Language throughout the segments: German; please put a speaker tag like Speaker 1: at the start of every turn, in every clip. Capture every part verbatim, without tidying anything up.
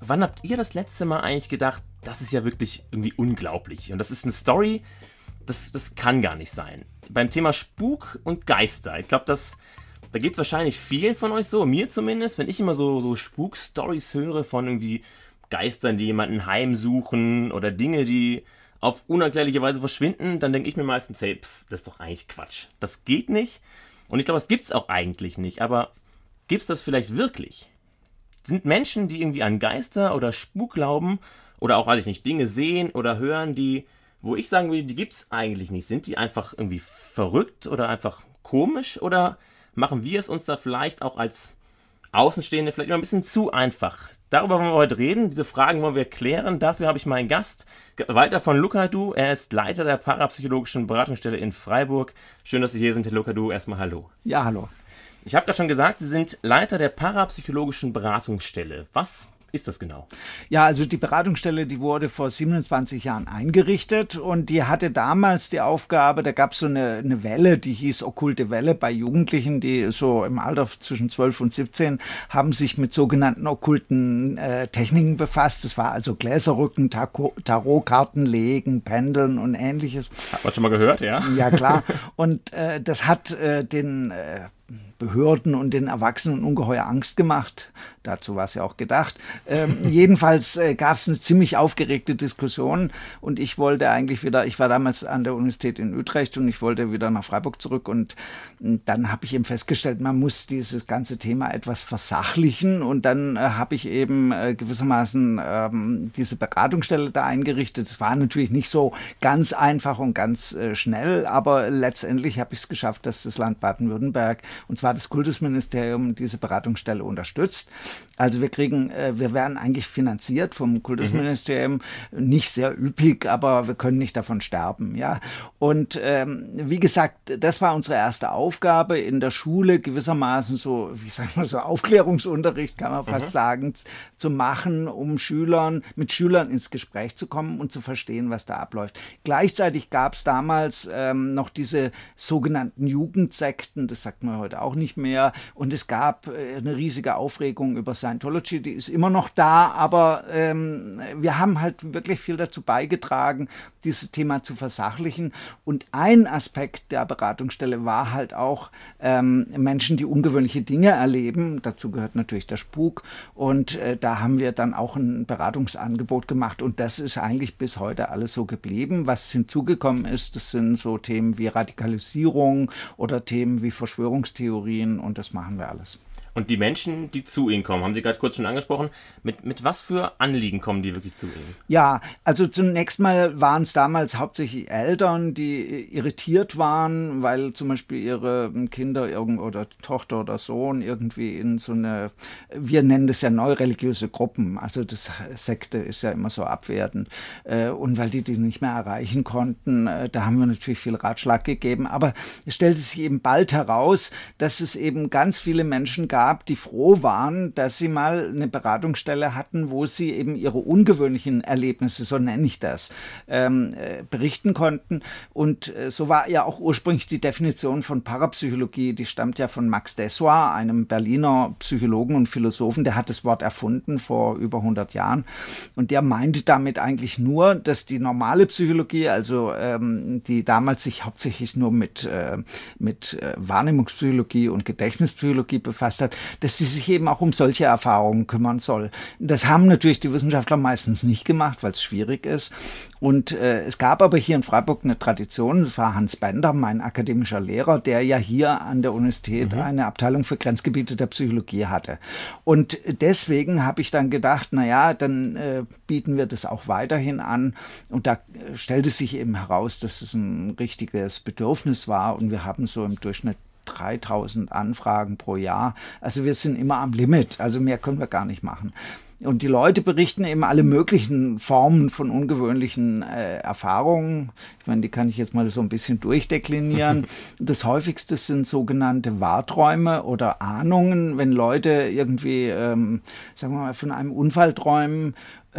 Speaker 1: wann habt ihr das letzte Mal eigentlich gedacht, das ist ja wirklich irgendwie unglaublich und das ist eine Story, das, das kann gar nicht sein. Beim Thema Spuk und Geister, ich glaube, das, da geht es wahrscheinlich vielen von euch so, mir zumindest, wenn ich immer so, so Spuk-Stories höre von irgendwie Geistern, die jemanden heimsuchen oder Dinge, die auf unerklärliche Weise verschwinden, dann denke ich mir meistens, hey, pf, das ist doch eigentlich Quatsch. Das geht nicht und ich glaube, das gibt es auch eigentlich nicht, aber gibt es das vielleicht wirklich? Sind Menschen, die irgendwie an Geister oder Spuk glauben oder auch, weiß ich nicht, Dinge sehen oder hören, die, wo ich sagen würde, die gibt es eigentlich nicht. Sind die einfach irgendwie verrückt oder einfach komisch oder machen wir es uns da vielleicht auch als Außenstehende vielleicht immer ein bisschen zu einfach? Darüber wollen wir heute reden, diese Fragen wollen wir klären. Dafür habe ich meinen Gast, Walter von Lucadou. Er ist Leiter der parapsychologischen Beratungsstelle in Freiburg. Schön, dass Sie hier sind, Herr Lucadou. Erstmal hallo.
Speaker 2: Ja, hallo.
Speaker 1: Ich habe gerade schon gesagt, Sie sind Leiter der parapsychologischen Beratungsstelle. Was ist das genau?
Speaker 2: Ja, also die Beratungsstelle, die wurde vor siebenundzwanzig Jahren eingerichtet und die hatte damals die Aufgabe, da gab es so eine, eine Welle, die hieß okkulte Welle bei Jugendlichen, die so im Alter zwischen zwölf und siebzehn haben sich mit sogenannten okkulten äh, Techniken befasst. Das war also Gläserrücken, Tarotkarten legen, Pendeln und ähnliches.
Speaker 1: Hat man schon mal gehört, ja?
Speaker 2: Ja, klar. Und äh, das hat äh, den äh, Behörden und den Erwachsenen ungeheuer Angst gemacht. Dazu war es ja auch gedacht. Ähm, jedenfalls äh, gab es eine ziemlich aufgeregte Diskussion und ich wollte eigentlich wieder, ich war damals an der Universität in Utrecht und ich wollte wieder nach Freiburg zurück und, und dann habe ich eben festgestellt, man muss dieses ganze Thema etwas versachlichen und dann äh, habe ich eben äh, gewissermaßen ähm, diese Beratungsstelle da eingerichtet. Es war natürlich nicht so ganz einfach und ganz äh, schnell, aber letztendlich habe ich es geschafft, dass das Land Baden-Württemberg, und zwar das Kultusministerium, diese Beratungsstelle unterstützt. Also wir kriegen, äh, wir werden eigentlich finanziert vom Kultusministerium, mhm. nicht sehr üppig, aber wir können nicht davon sterben, ja. Und ähm, wie gesagt, das war unsere erste Aufgabe in der Schule, gewissermaßen so, wie sagen wir so, Aufklärungsunterricht kann man fast mhm. sagen, zu machen, um Schülern, mit Schülern ins Gespräch zu kommen und zu verstehen, was da abläuft. Gleichzeitig gab es damals ähm, noch diese sogenannten Jugendsekten, das sagt man heute auch nicht mehr, und es gab äh, eine riesige Aufregung über Scientology, die ist immer noch da, aber ähm, wir haben halt wirklich viel dazu beigetragen, dieses Thema zu versachlichen. Und ein Aspekt der Beratungsstelle war halt auch ähm, Menschen, die ungewöhnliche Dinge erleben. Dazu gehört natürlich der Spuk. Und äh, da haben wir dann auch ein Beratungsangebot gemacht. Und das ist eigentlich bis heute alles so geblieben. Was hinzugekommen ist, das sind so Themen wie Radikalisierung oder Themen wie Verschwörungstheorien. Und das machen wir alles.
Speaker 1: Und die Menschen, die zu Ihnen kommen, haben Sie gerade kurz schon angesprochen, mit, mit was für Anliegen kommen die wirklich zu Ihnen?
Speaker 2: Ja, also zunächst mal waren es damals hauptsächlich Eltern, die irritiert waren, weil zum Beispiel ihre Kinder irgend, oder Tochter oder Sohn irgendwie in so eine, wir nennen das ja neureligiöse Gruppen, also das Sekte ist ja immer so abwertend, und weil die die nicht mehr erreichen konnten, da haben wir natürlich viel Ratschlag gegeben, aber es stellte sich eben bald heraus, dass es eben ganz viele Menschen gab, die froh waren, dass sie mal eine Beratungsstelle hatten, wo sie eben ihre ungewöhnlichen Erlebnisse, so nenne ich das, ähm, äh, berichten konnten. Und äh, so war ja auch ursprünglich die Definition von Parapsychologie, die stammt ja von Max Dessoir, einem Berliner Psychologen und Philosophen, der hat das Wort erfunden vor über hundert Jahren. Und der meinte damit eigentlich nur, dass die normale Psychologie, also ähm, die damals sich hauptsächlich nur mit, äh, mit äh, Wahrnehmungspsychologie und Gedächtnispsychologie befasst hat, dass sie sich eben auch um solche Erfahrungen kümmern soll. Das haben natürlich die Wissenschaftler meistens nicht gemacht, weil es schwierig ist. Und äh, es gab aber hier in Freiburg eine Tradition, das war Hans Bender, mein akademischer Lehrer, der ja hier an der Universität mhm. eine Abteilung für Grenzgebiete der Psychologie hatte. Und deswegen habe ich dann gedacht, naja, dann äh, bieten wir das auch weiterhin an. Und da äh, stellte sich eben heraus, dass es ein richtiges Bedürfnis war und wir haben so im Durchschnitt dreitausend Anfragen pro Jahr. Also wir sind immer am Limit, also mehr können wir gar nicht machen. Und die Leute berichten eben alle möglichen Formen von ungewöhnlichen äh, Erfahrungen. Ich meine, die kann ich jetzt mal so ein bisschen durchdeklinieren. Das häufigste sind sogenannte Wahrträume oder Ahnungen, wenn Leute irgendwie, ähm, sagen wir mal, von einem Unfall träumen,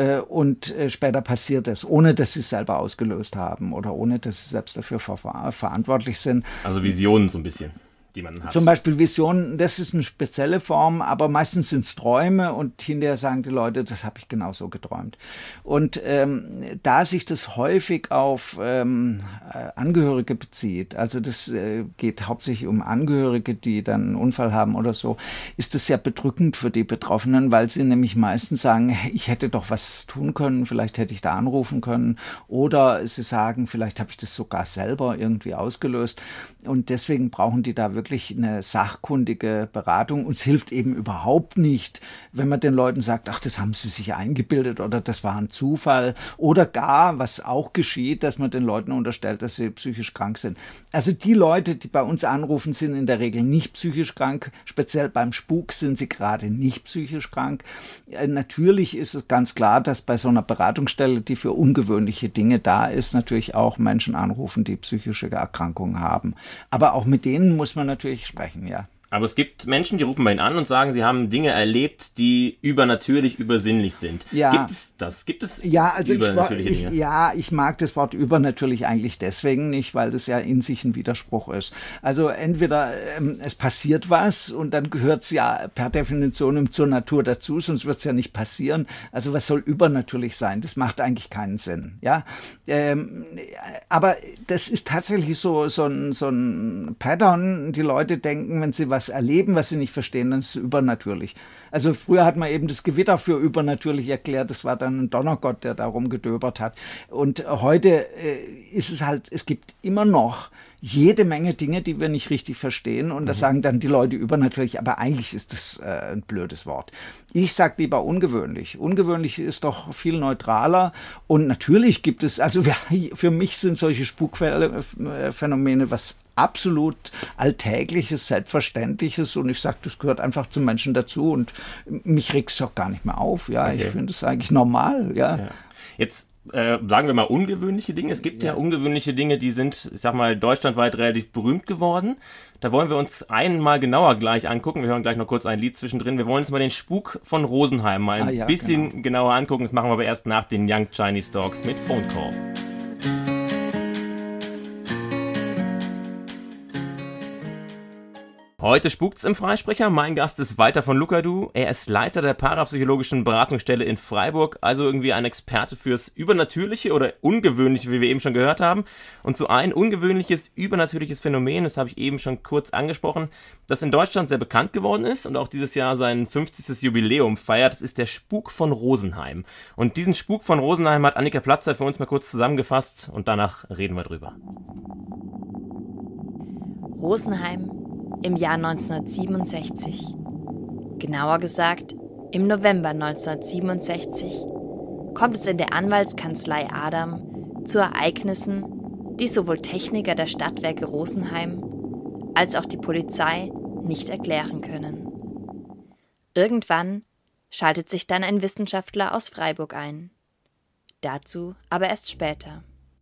Speaker 2: und später passiert es, ohne dass sie es selber ausgelöst haben oder ohne dass sie selbst dafür ver- verantwortlich sind.
Speaker 1: Also Visionen so ein bisschen. die man hat.
Speaker 2: Zum Beispiel Visionen, das ist eine spezielle Form, aber meistens sind es Träume und hinterher sagen die Leute, das habe ich genauso geträumt. Und ähm, da sich das häufig auf ähm, Angehörige bezieht, also das äh, geht hauptsächlich um Angehörige, die dann einen Unfall haben oder so, ist das sehr bedrückend für die Betroffenen, weil sie nämlich meistens sagen, ich hätte doch was tun können, vielleicht hätte ich da anrufen können, oder sie sagen, vielleicht habe ich das sogar selber irgendwie ausgelöst, und deswegen brauchen die da wirklich eine sachkundige Beratung. Uns hilft eben überhaupt nicht, wenn man den Leuten sagt, ach, das haben sie sich eingebildet oder das war ein Zufall, oder gar, was auch geschieht, dass man den Leuten unterstellt, dass sie psychisch krank sind. Also die Leute, die bei uns anrufen, sind in der Regel nicht psychisch krank, speziell beim Spuk sind sie gerade nicht psychisch krank. Äh, natürlich ist es ganz klar, dass bei so einer Beratungsstelle, die für ungewöhnliche Dinge da ist, natürlich auch Menschen anrufen, die psychische Erkrankungen haben. Aber auch mit denen muss man natürlich sprechen, ja.
Speaker 1: Aber es gibt Menschen, die rufen bei Ihnen an und sagen, sie haben Dinge erlebt, die übernatürlich, übersinnlich sind.
Speaker 2: Ja.
Speaker 1: Gibt es das? Gibt es
Speaker 2: ja, also
Speaker 1: übernatürliche
Speaker 2: ich,
Speaker 1: Dinge?
Speaker 2: Ich, ja, ich mag das Wort übernatürlich eigentlich deswegen nicht, weil das ja in sich ein Widerspruch ist. Also entweder ähm, es passiert was und dann gehört es ja per Definition zur Natur dazu, sonst wird es ja nicht passieren. Also was soll übernatürlich sein? Das macht eigentlich keinen Sinn. Ja, ähm, aber das ist tatsächlich so, so, ein, so ein Pattern. Die Leute denken, wenn sie was erleben, was sie nicht verstehen, dann ist es übernatürlich. Also früher hat man eben das Gewitter für übernatürlich erklärt, das war dann ein Donnergott, der da rumgedöbert hat. Und heute äh, ist es halt, es gibt immer noch jede Menge Dinge, die wir nicht richtig verstehen, und das mhm. sagen dann die Leute übernatürlich, aber eigentlich ist das äh, ein blödes Wort. Ich sage lieber ungewöhnlich. Ungewöhnlich ist doch viel neutraler, und natürlich gibt es, also wir, für mich sind solche Spukphänomene was absolut Alltägliches, Selbstverständliches, und ich sage, das gehört einfach zum Menschen dazu, und mich regt es auch gar nicht mehr auf. Ja, okay. Ich finde es eigentlich normal. Ja.
Speaker 1: Ja. Jetzt äh, sagen wir mal ungewöhnliche Dinge. Es gibt ja. ja ungewöhnliche Dinge, die sind, ich sag mal, deutschlandweit relativ berühmt geworden. Da wollen wir uns einmal genauer gleich angucken. Wir hören gleich noch kurz ein Lied zwischendrin. Wir wollen uns mal den Spuk von Rosenheim mal ein ah, ja, bisschen genau. genauer angucken. Das machen wir aber erst nach den Young Chinese Dogs mit Phone Call. Heute spukt's im Freisprecher. Mein Gast ist Walter von Lucadou. Er ist Leiter der parapsychologischen Beratungsstelle in Freiburg, also irgendwie ein Experte fürs Übernatürliche oder Ungewöhnliche, wie wir eben schon gehört haben. Und so ein ungewöhnliches, übernatürliches Phänomen, das habe ich eben schon kurz angesprochen, das in Deutschland sehr bekannt geworden ist und auch dieses Jahr sein fünfzigstes Jubiläum feiert, das ist der Spuk von Rosenheim. Und diesen Spuk von Rosenheim hat Annika Platzer für uns mal kurz zusammengefasst, und danach reden wir drüber.
Speaker 3: Rosenheim im Jahr neunzehnhundertsiebenundsechzig. Genauer gesagt, im November neunzehnhundertsiebenundsechzig kommt es in der Anwaltskanzlei Adam zu Ereignissen, die sowohl Techniker der Stadtwerke Rosenheim als auch die Polizei nicht erklären können. Irgendwann schaltet sich dann ein Wissenschaftler aus Freiburg ein. Dazu aber erst später.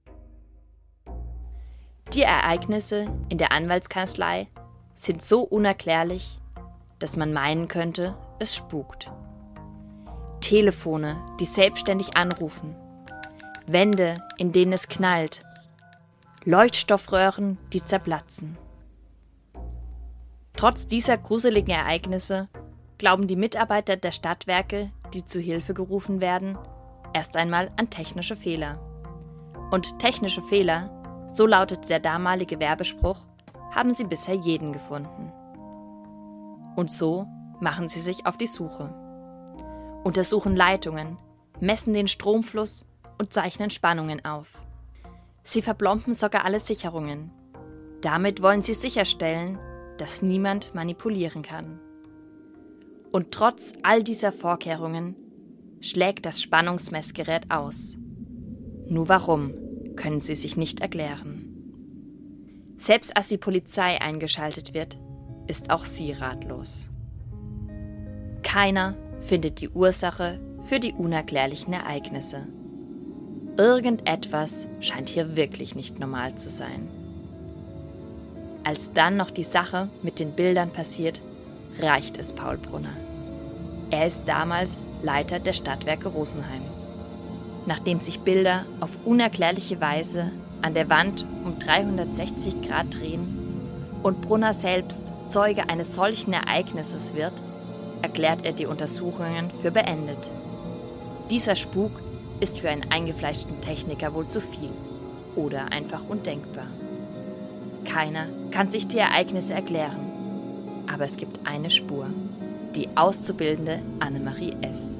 Speaker 3: Die Ereignisse in der Anwaltskanzlei sind so unerklärlich, dass man meinen könnte, es spukt. Telefone, die selbstständig anrufen, Wände, in denen es knallt, Leuchtstoffröhren, die zerplatzen. Trotz dieser gruseligen Ereignisse glauben die Mitarbeiter der Stadtwerke, die zu Hilfe gerufen werden, erst einmal an technische Fehler. Und technische Fehler, so lautet der damalige Werbespruch, haben sie bisher jeden gefunden. Und so machen sie sich auf die Suche. Untersuchen Leitungen, messen den Stromfluss und zeichnen Spannungen auf. Sie verplomben sogar alle Sicherungen. Damit wollen sie sicherstellen, dass niemand manipulieren kann. Und trotz all dieser Vorkehrungen schlägt das Spannungsmessgerät aus. Nur warum, können sie sich nicht erklären. Selbst als die Polizei eingeschaltet wird, ist auch sie ratlos. Keiner findet die Ursache für die unerklärlichen Ereignisse. Irgendetwas scheint hier wirklich nicht normal zu sein. Als dann noch die Sache mit den Bildern passiert, reicht es Paul Brunner. Er ist damals Leiter der Stadtwerke Rosenheim. Nachdem sich Bilder auf unerklärliche Weise an der Wand um dreihundertsechzig Grad drehen und Brunner selbst Zeuge eines solchen Ereignisses wird, erklärt er die Untersuchungen für beendet. Dieser Spuk ist für einen eingefleischten Techniker wohl zu viel oder einfach undenkbar. Keiner kann sich die Ereignisse erklären, aber es gibt eine Spur, die Auszubildende Annemarie S.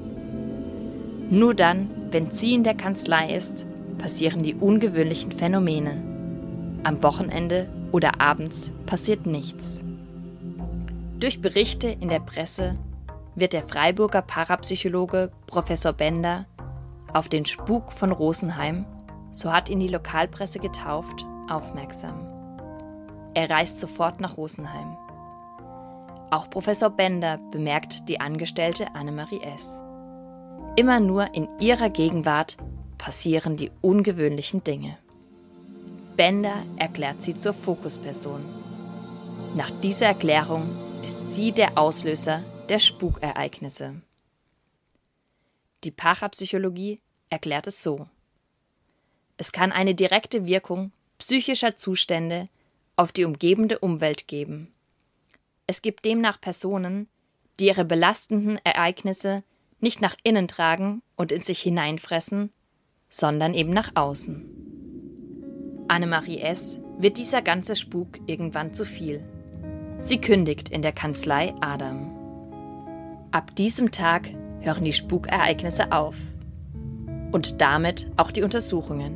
Speaker 3: Nur dann, wenn sie in der Kanzlei ist, passieren die ungewöhnlichen Phänomene. Am Wochenende oder abends passiert nichts. Durch Berichte in der Presse wird der Freiburger Parapsychologe Professor Bender auf den Spuk von Rosenheim, so hat ihn die Lokalpresse getauft, aufmerksam. Er reist sofort nach Rosenheim. Auch Professor Bender bemerkt die Angestellte Annemarie S. Immer nur in ihrer Gegenwart passieren die ungewöhnlichen Dinge. Bender erklärt sie zur Fokusperson. Nach dieser Erklärung ist sie der Auslöser der Spukereignisse. Die Parapsychologie erklärt es so: Es kann eine direkte Wirkung psychischer Zustände auf die umgebende Umwelt geben. Es gibt demnach Personen, die ihre belastenden Ereignisse nicht nach innen tragen und in sich hineinfressen, sondern eben nach außen. Annemarie S. wird dieser ganze Spuk irgendwann zu viel. Sie kündigt in der Kanzlei Adam. Ab diesem Tag hören die Spukereignisse auf. Und damit auch die Untersuchungen.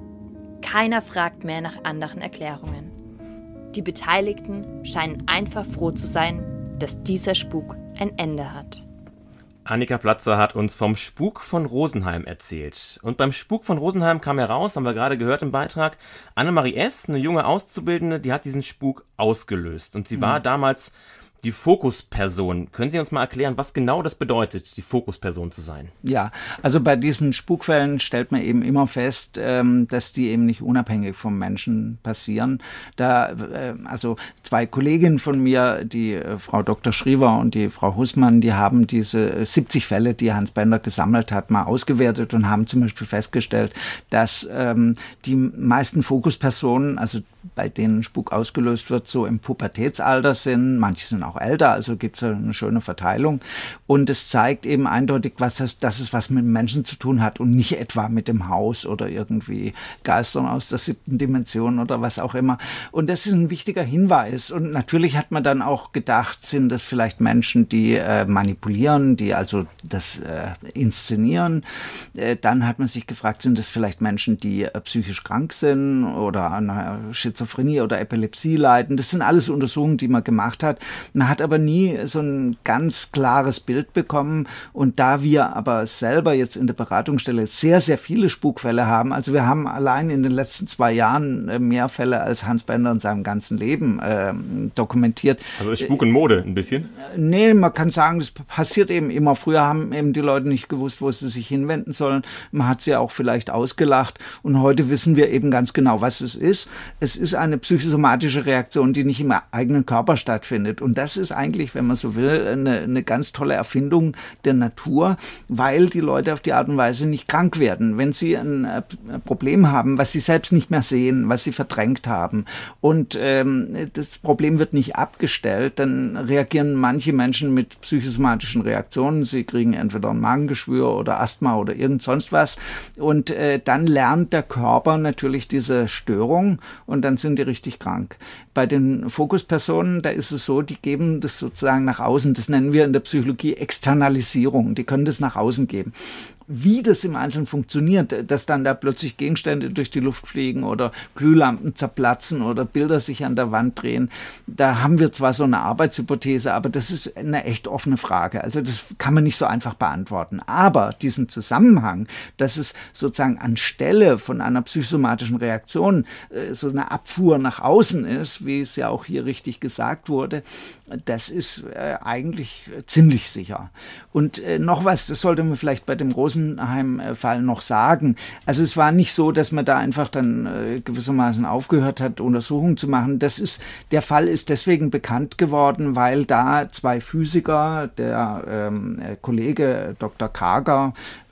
Speaker 3: Keiner fragt mehr nach anderen Erklärungen. Die Beteiligten scheinen einfach froh zu sein, dass dieser Spuk ein Ende hat.
Speaker 1: Annika Platzer hat uns vom Spuk von Rosenheim erzählt. Und beim Spuk von Rosenheim kam heraus, haben wir gerade gehört im Beitrag, Annemarie S., eine junge Auszubildende, die hat diesen Spuk ausgelöst. Und sie war mhm. damals die Fokusperson. Können Sie uns mal erklären, was genau das bedeutet, die Fokusperson zu sein?
Speaker 2: Ja, also bei diesen Spukfällen stellt man eben immer fest, ähm, dass die eben nicht unabhängig vom Menschen passieren. Da, äh, also zwei Kolleginnen von mir, die äh, Frau Doktor Schriever und die Frau Hussmann, die haben diese siebzig Fälle, die Hans Bender gesammelt hat, mal ausgewertet und haben zum Beispiel festgestellt, dass ähm, die meisten Fokuspersonen, also bei denen Spuk ausgelöst wird, so im Pubertätsalter sind. Manche sind auch älter, also gibt es eine schöne Verteilung. Und es zeigt eben eindeutig, was das, dass es was mit Menschen zu tun hat und nicht etwa mit dem Haus oder irgendwie Geistern aus der siebten Dimension oder was auch immer. Und das ist ein wichtiger Hinweis. Und natürlich hat man dann auch gedacht, sind das vielleicht Menschen, die äh, manipulieren, die also das äh, inszenieren. Äh, dann hat man sich gefragt, sind das vielleicht Menschen, die äh, psychisch krank sind oder an einer Schizophrenie oder Epilepsie leiden. Das sind alles Untersuchungen, die man gemacht hat. Man hat aber nie so ein ganz klares Bild bekommen. Und da wir aber selber jetzt in der Beratungsstelle sehr, sehr viele Spukfälle haben, also wir haben allein in den letzten zwei Jahren mehr Fälle als Hans Bender in seinem ganzen Leben äh, dokumentiert.
Speaker 1: Also ist Spuk in Mode ein bisschen?
Speaker 2: Nee, man kann sagen, das passiert eben immer. Früher haben eben die Leute nicht gewusst, wo sie sich hinwenden sollen. Man hat sie auch vielleicht ausgelacht. Und heute wissen wir eben ganz genau, was es ist. Es ist eine psychosomatische Reaktion, die nicht im eigenen Körper stattfindet. Und das ist eigentlich, wenn man so will, eine, eine ganz tolle Erfindung der Natur, weil die Leute auf die Art und Weise nicht krank werden. Wenn sie ein, ein Problem haben, was sie selbst nicht mehr sehen, was sie verdrängt haben und ähm, das Problem wird nicht abgestellt, dann reagieren manche Menschen mit psychosomatischen Reaktionen. Sie kriegen entweder ein Magengeschwür oder Asthma oder irgend sonst was und äh, dann lernt der Körper natürlich diese Störung und dann sind die richtig krank. Bei den Fokuspersonen, da ist es so, die geben das sozusagen nach außen. Das nennen wir in der Psychologie Externalisierung. Die können das nach außen geben. Wie das im Einzelnen funktioniert, dass dann da plötzlich Gegenstände durch die Luft fliegen oder Glühlampen zerplatzen oder Bilder sich an der Wand drehen, da haben wir zwar so eine Arbeitshypothese, aber das ist eine echt offene Frage. Also das kann man nicht so einfach beantworten. Aber diesen Zusammenhang, dass es sozusagen anstelle von einer psychosomatischen Reaktion äh, so eine Abfuhr nach außen ist, wie es ja auch hier richtig gesagt wurde, das ist äh, eigentlich ziemlich sicher. Und äh, noch was, das sollte man vielleicht bei dem Rosenheim-Fall noch sagen. Also es war nicht so, dass man da einfach dann äh, gewissermaßen aufgehört hat, Untersuchungen zu machen. Das ist, der Fall ist deswegen bekannt geworden, weil da zwei Physiker, der ähm, Kollege Doktor Kager,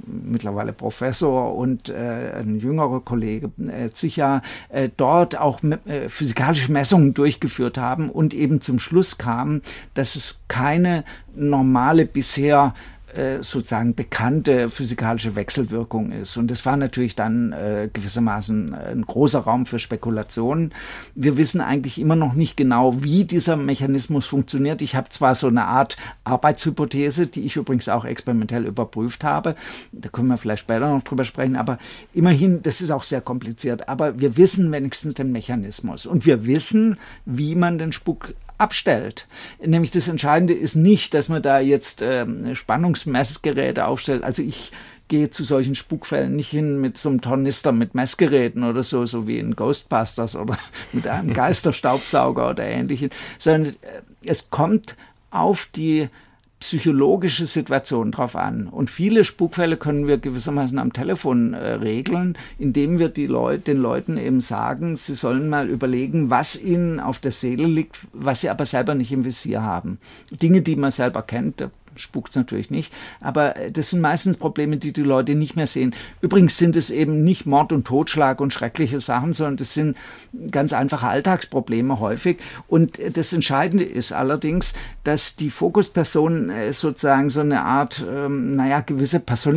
Speaker 2: mittlerweile Professor, und äh, ein jüngerer Kollege, äh, Zicha, äh, dort auch äh, physikalische Messungen durchgeführt haben und eben zum Schluss kamen, dass es keine normale bisher sozusagen bekannte physikalische Wechselwirkung ist. Und das war natürlich dann äh, gewissermaßen ein großer Raum für Spekulationen. Wir wissen eigentlich immer noch nicht genau, wie dieser Mechanismus funktioniert. Ich habe zwar so eine Art Arbeitshypothese, die ich übrigens auch experimentell überprüft habe. Da können wir vielleicht später noch drüber sprechen. Aber immerhin, das ist auch sehr kompliziert. Aber wir wissen wenigstens den Mechanismus. Und wir wissen, wie man den Spuk abstellt. Nämlich das Entscheidende ist nicht, dass man da jetzt ähm, Spannungsmessgeräte aufstellt. Also ich gehe zu solchen Spukfällen nicht hin mit so einem Tornister mit Messgeräten oder so, so wie in Ghostbusters oder mit einem Geisterstaubsauger oder ähnlichem, sondern äh, es kommt auf die psychologische Situation drauf an. Und viele Spukfälle können wir gewissermaßen am Telefon äh, regeln, indem wir die Leut, den Leuten eben sagen, sie sollen mal überlegen, was ihnen auf der Seele liegt, was sie aber selber nicht im Visier haben. Dinge, die man selber kennt, spukt es natürlich nicht, aber das sind meistens Probleme, die die Leute nicht mehr sehen. Übrigens sind es eben nicht Mord und Totschlag und schreckliche Sachen, sondern das sind ganz einfache Alltagsprobleme häufig. Und das Entscheidende ist allerdings, dass die Fokusperson sozusagen so eine Art, ähm, naja, gewisse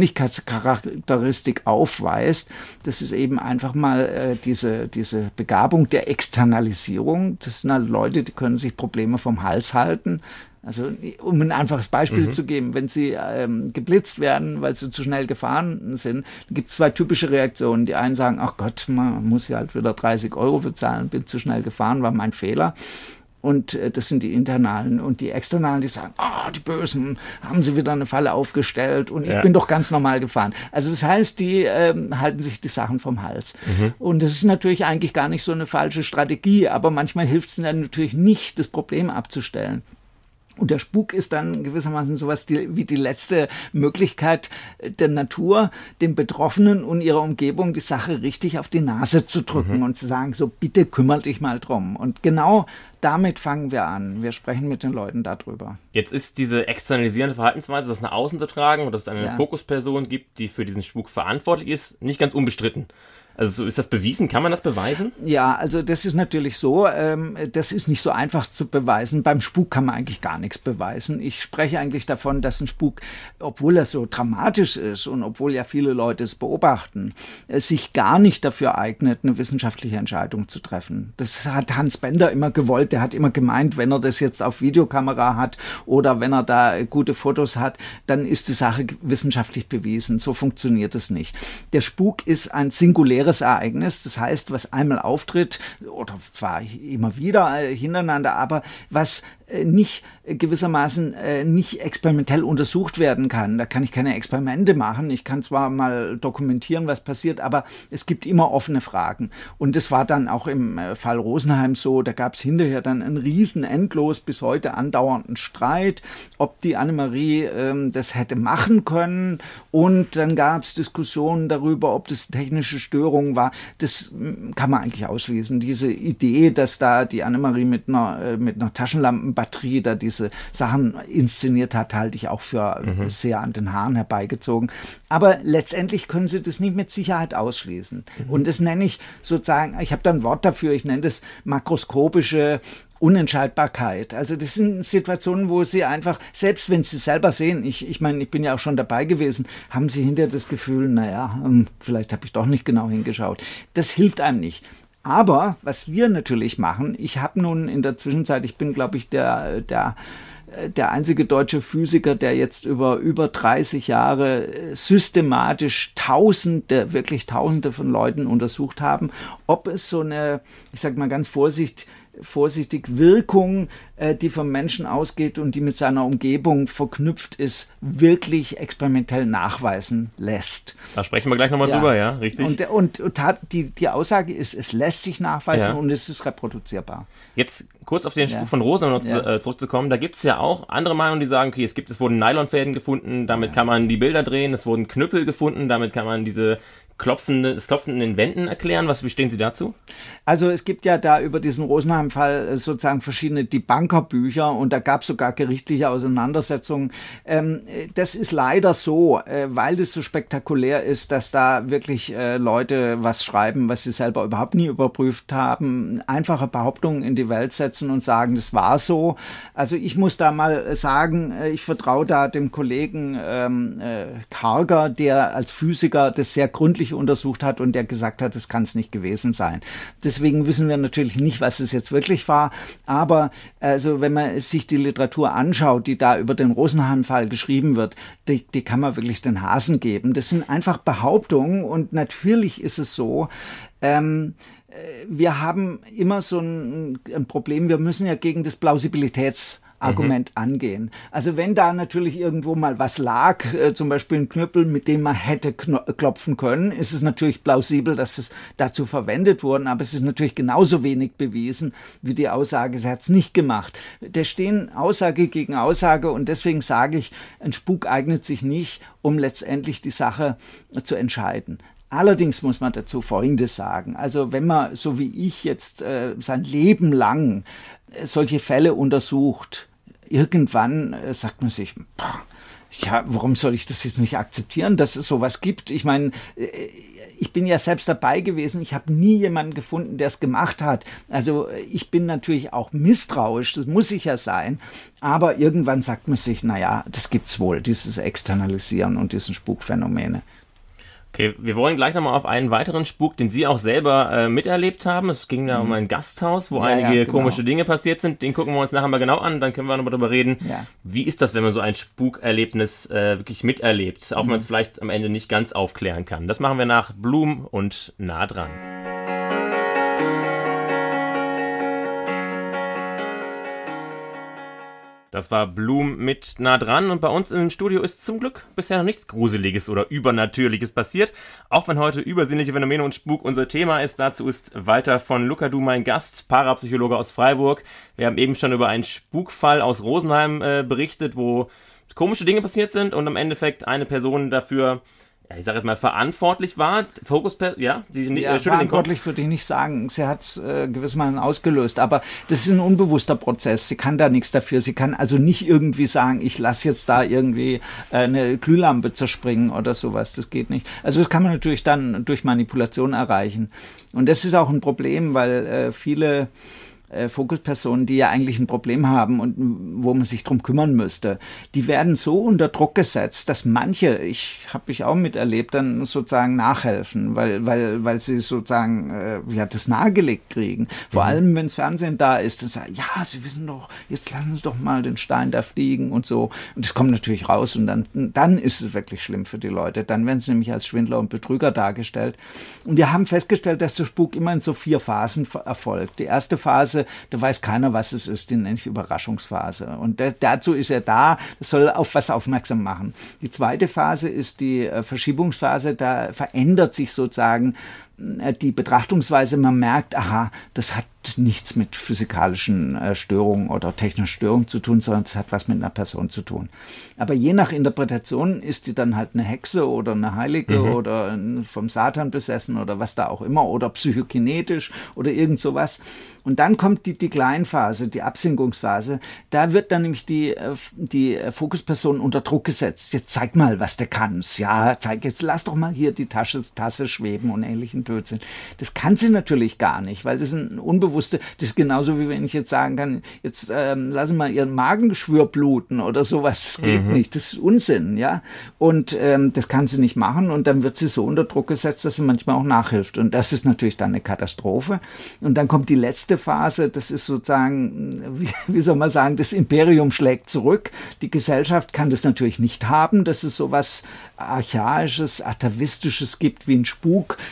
Speaker 2: Persönlichkeitscharakteristik aufweist. Das ist eben einfach mal äh, diese, diese Begabung der Externalisierung. Das sind halt Leute, die können sich Probleme vom Hals halten. Also um ein einfaches Beispiel mhm. zu geben, wenn sie ähm, geblitzt werden, weil sie zu schnell gefahren sind, dann gibt es zwei typische Reaktionen. Die einen sagen, ach Gott, man muss ja halt wieder dreißig Euro bezahlen, bin zu schnell gefahren, war mein Fehler. Und äh, das sind die Internalen. Und die Externalen, die sagen, ah, oh, die Bösen, haben sie wieder eine Falle aufgestellt und ich ja. bin doch ganz normal gefahren. Also das heißt, die ähm, halten sich die Sachen vom Hals. Mhm. Und das ist natürlich eigentlich gar nicht so eine falsche Strategie, aber manchmal hilft es dann natürlich nicht, das Problem abzustellen. Und der Spuk ist dann gewissermaßen sowas die, wie die letzte Möglichkeit der Natur, den Betroffenen und ihrer Umgebung die Sache richtig auf die Nase zu drücken mhm. und zu sagen, so bitte kümmere dich mal drum. Und genau damit fangen wir an. Wir sprechen mit den Leuten darüber.
Speaker 1: Jetzt ist diese externalisierende Verhaltensweise, das nach außen zu tragen und dass es eine
Speaker 2: Ja.
Speaker 1: Fokusperson gibt, die für diesen Spuk verantwortlich ist, nicht ganz unbestritten. Also ist das bewiesen? Kann man das beweisen?
Speaker 2: Ja, also das ist natürlich so, ähm, das ist nicht so einfach zu beweisen. Beim Spuk kann man eigentlich gar nichts beweisen. Ich spreche eigentlich davon, dass ein Spuk, obwohl er so dramatisch ist und obwohl ja viele Leute es beobachten, es sich gar nicht dafür eignet, eine wissenschaftliche Entscheidung zu treffen. Das hat Hans Bender immer gewollt. Der hat immer gemeint, wenn er das jetzt auf Videokamera hat oder wenn er da gute Fotos hat, dann ist die Sache wissenschaftlich bewiesen. So funktioniert es nicht. Der Spuk ist ein singuläres Ereignis, das heißt, was einmal auftritt, oder zwar immer wieder äh, hintereinander, aber was äh, nicht äh, gewissermaßen äh, nicht experimentell untersucht werden kann. Da kann ich keine Experimente machen. Ich kann zwar mal dokumentieren, was passiert, aber es gibt immer offene Fragen. Und das war dann auch im äh, Fall Rosenheim so. Da gab es hinterher dann einen riesen, endlos bis heute andauernden Streit, ob die Annemarie ähm, das hätte machen können. Und dann gab es Diskussionen darüber, ob das technische Störung war. Das kann man eigentlich ausschließen. Diese Idee, dass da die Annemarie mit einer, äh, mit einer Taschenlampenbatterie da diese Sachen inszeniert hat, halte ich auch für mhm. sehr an den Haaren herbeigezogen. Aber letztendlich können sie das nicht mit Sicherheit ausschließen. Mhm. Und das nenne ich sozusagen, ich habe da ein Wort dafür, ich nenne das makroskopische Unentscheidbarkeit. Also das sind Situationen, wo sie einfach, selbst wenn sie selber sehen, ich, ich meine, ich bin ja auch schon dabei gewesen, haben sie hinterher das Gefühl, naja, vielleicht habe ich doch nicht genau hingeschaut. Das hilft einem nicht. Aber was wir natürlich machen, ich habe nun in der Zwischenzeit, ich bin, glaube ich, der, der der einzige deutsche Physiker, der jetzt über über dreißig Jahre systematisch Tausende, wirklich Tausende von Leuten untersucht haben, ob es so eine, ich sage mal ganz vorsichtig, vorsichtig Wirkung, äh, die vom Menschen ausgeht und die mit seiner Umgebung verknüpft ist, wirklich experimentell nachweisen lässt.
Speaker 1: Da sprechen wir gleich nochmal ja. drüber, ja, richtig.
Speaker 2: Und, und, und die, die Aussage ist, es lässt sich nachweisen
Speaker 1: ja.
Speaker 2: und es ist reproduzierbar.
Speaker 1: Jetzt kurz auf den Spuk ja. von Rosen noch
Speaker 2: ja.
Speaker 1: zu, äh, zurückzukommen. Da gibt es ja auch andere Meinungen, die sagen, okay, es gibt, es wurden Nylonfäden gefunden, damit ja. kann man die Bilder drehen, es wurden Knüppel gefunden, damit kann man diese klopfende, das Klopfen in den Wänden erklären? Was, wie stehen Sie dazu?
Speaker 2: Also es gibt ja da über diesen Rosenheim-Fall sozusagen verschiedene Debunker-Bücher und da gab es sogar gerichtliche Auseinandersetzungen. Ähm, das ist leider so, äh, weil das so spektakulär ist, dass da wirklich äh, Leute was schreiben, was sie selber überhaupt nie überprüft haben, einfache Behauptungen in die Welt setzen und sagen, das war so. Also ich muss da mal sagen, ich vertraue da dem Kollegen ähm, äh, Karger, der als Physiker das sehr gründlich untersucht hat und der gesagt hat, das kann es nicht gewesen sein. Deswegen wissen wir natürlich nicht, was es jetzt wirklich war, aber also wenn man sich die Literatur anschaut, die da über den Rosenheim-Fall geschrieben wird, die, die kann man wirklich den Hasen geben. Das sind einfach Behauptungen und natürlich ist es so, ähm, wir haben immer so ein, ein Problem, wir müssen ja gegen das Plausibilitäts Argument mhm. angehen. Also wenn da natürlich irgendwo mal was lag, äh, zum Beispiel ein Knüppel, mit dem man hätte klopfen können, ist es natürlich plausibel, dass es dazu verwendet wurde, aber es ist natürlich genauso wenig bewiesen wie die Aussage, sie hat es nicht gemacht. Da stehen Aussage gegen Aussage und deswegen sage ich, ein Spuk eignet sich nicht, um letztendlich die Sache zu entscheiden. Allerdings muss man dazu Folgendes sagen. Also wenn man, so wie ich jetzt, äh, sein Leben lang äh, solche Fälle untersucht, irgendwann äh, sagt man sich, boah, ja, warum soll ich das jetzt nicht akzeptieren, dass es sowas gibt? Ich meine, äh, ich bin ja selbst dabei gewesen, ich habe nie jemanden gefunden, der es gemacht hat. Also ich bin natürlich auch misstrauisch, das muss ich ja sein, aber irgendwann sagt man sich, naja, das gibt's wohl, dieses Externalisieren und diese Spukphänomene.
Speaker 1: Okay, wir wollen gleich nochmal auf einen weiteren Spuk, den Sie auch selber äh, miterlebt haben. Es ging da mhm. um ein Gasthaus, wo ja, einige ja, genau. komische Dinge passiert sind. Den gucken wir uns nachher mal genau an, dann können wir nochmal darüber reden. Ja. Wie ist das, wenn man so ein Spukerlebnis äh, wirklich miterlebt, auch wenn man es vielleicht am Ende nicht ganz aufklären kann? Das machen wir nach Blum und Nah dran. Das war Blum mit Nah dran und bei uns im Studio ist zum Glück bisher noch nichts Gruseliges oder Übernatürliches passiert. Auch wenn heute übersinnliche Phänomene und Spuk unser Thema ist, dazu ist Walter von Luckerdu mein Gast, Parapsychologe aus Freiburg. Wir haben eben schon über einen Spukfall aus Rosenheim äh, berichtet, wo komische Dinge passiert sind und im Endeffekt eine Person dafür, ja, ich sage jetzt mal, verantwortlich war. Fokus, ja, Sie
Speaker 2: ja,
Speaker 1: äh,
Speaker 2: verantwortlich würde ich nicht sagen. Sie hat es äh, gewissermaßen ausgelöst, aber das ist ein unbewusster Prozess. Sie kann da nichts dafür. Sie kann also nicht irgendwie sagen, ich lasse jetzt da irgendwie äh, eine Glühlampe zerspringen oder sowas. Das geht nicht. Also das kann man natürlich dann durch Manipulation erreichen. Und das ist auch ein Problem, weil äh, viele Fokuspersonen, die ja eigentlich ein Problem haben und wo man sich drum kümmern müsste, die werden so unter Druck gesetzt, dass manche, ich habe mich auch miterlebt, dann sozusagen nachhelfen, weil, weil, weil sie sozusagen äh, ja, das nahegelegt kriegen. Vor mhm. allem, wenn das Fernsehen da ist, dann sagen, ja, Sie wissen doch, jetzt lassen Sie doch mal den Stein da fliegen und so. Und das kommt natürlich raus und dann, dann ist es wirklich schlimm für die Leute. Dann werden sie nämlich als Schwindler und Betrüger dargestellt. Und wir haben festgestellt, dass der Spuk immer in so vier Phasen erfolgt. Die erste Phase, da weiß keiner, was es ist, die nenne ich Überraschungsphase. Und da, dazu ist er da, das soll auf was aufmerksam machen. Die zweite Phase ist die äh, Verschiebungsphase, da verändert sich sozusagen äh, die Betrachtungsweise, man merkt, aha, das hat nichts mit physikalischen äh, Störungen oder technischen Störungen zu tun, sondern es hat was mit einer Person zu tun. Aber je nach Interpretation ist die dann halt eine Hexe oder eine Heilige mhm. oder vom Satan besessen oder was da auch immer oder psychokinetisch oder irgend sowas. Und dann kommt die, die Kleinphase, die Absinkungsphase. Da wird dann nämlich die, die Fokusperson unter Druck gesetzt. Jetzt zeig mal, was du kannst. Ja, zeig jetzt, lass doch mal hier die Tasche, Tasse schweben und ähnlichen Blödsinn. Das kann sie natürlich gar nicht, weil das ein unbewusste, das ist genauso wie wenn ich jetzt sagen kann, jetzt ähm, lassen wir ihren Magengeschwür bluten oder sowas. Das geht mhm. nicht, das ist Unsinn, ja. Und ähm, das kann sie nicht machen und dann wird sie so unter Druck gesetzt, dass sie manchmal auch nachhilft. Und das ist natürlich dann eine Katastrophe. Und dann kommt die letzte Phase, das ist sozusagen, wie, wie soll man sagen, das Imperium schlägt zurück. Die Gesellschaft kann das natürlich nicht haben, dass es sowas Archaisches, Atavistisches gibt wie ein Spuk. Äh,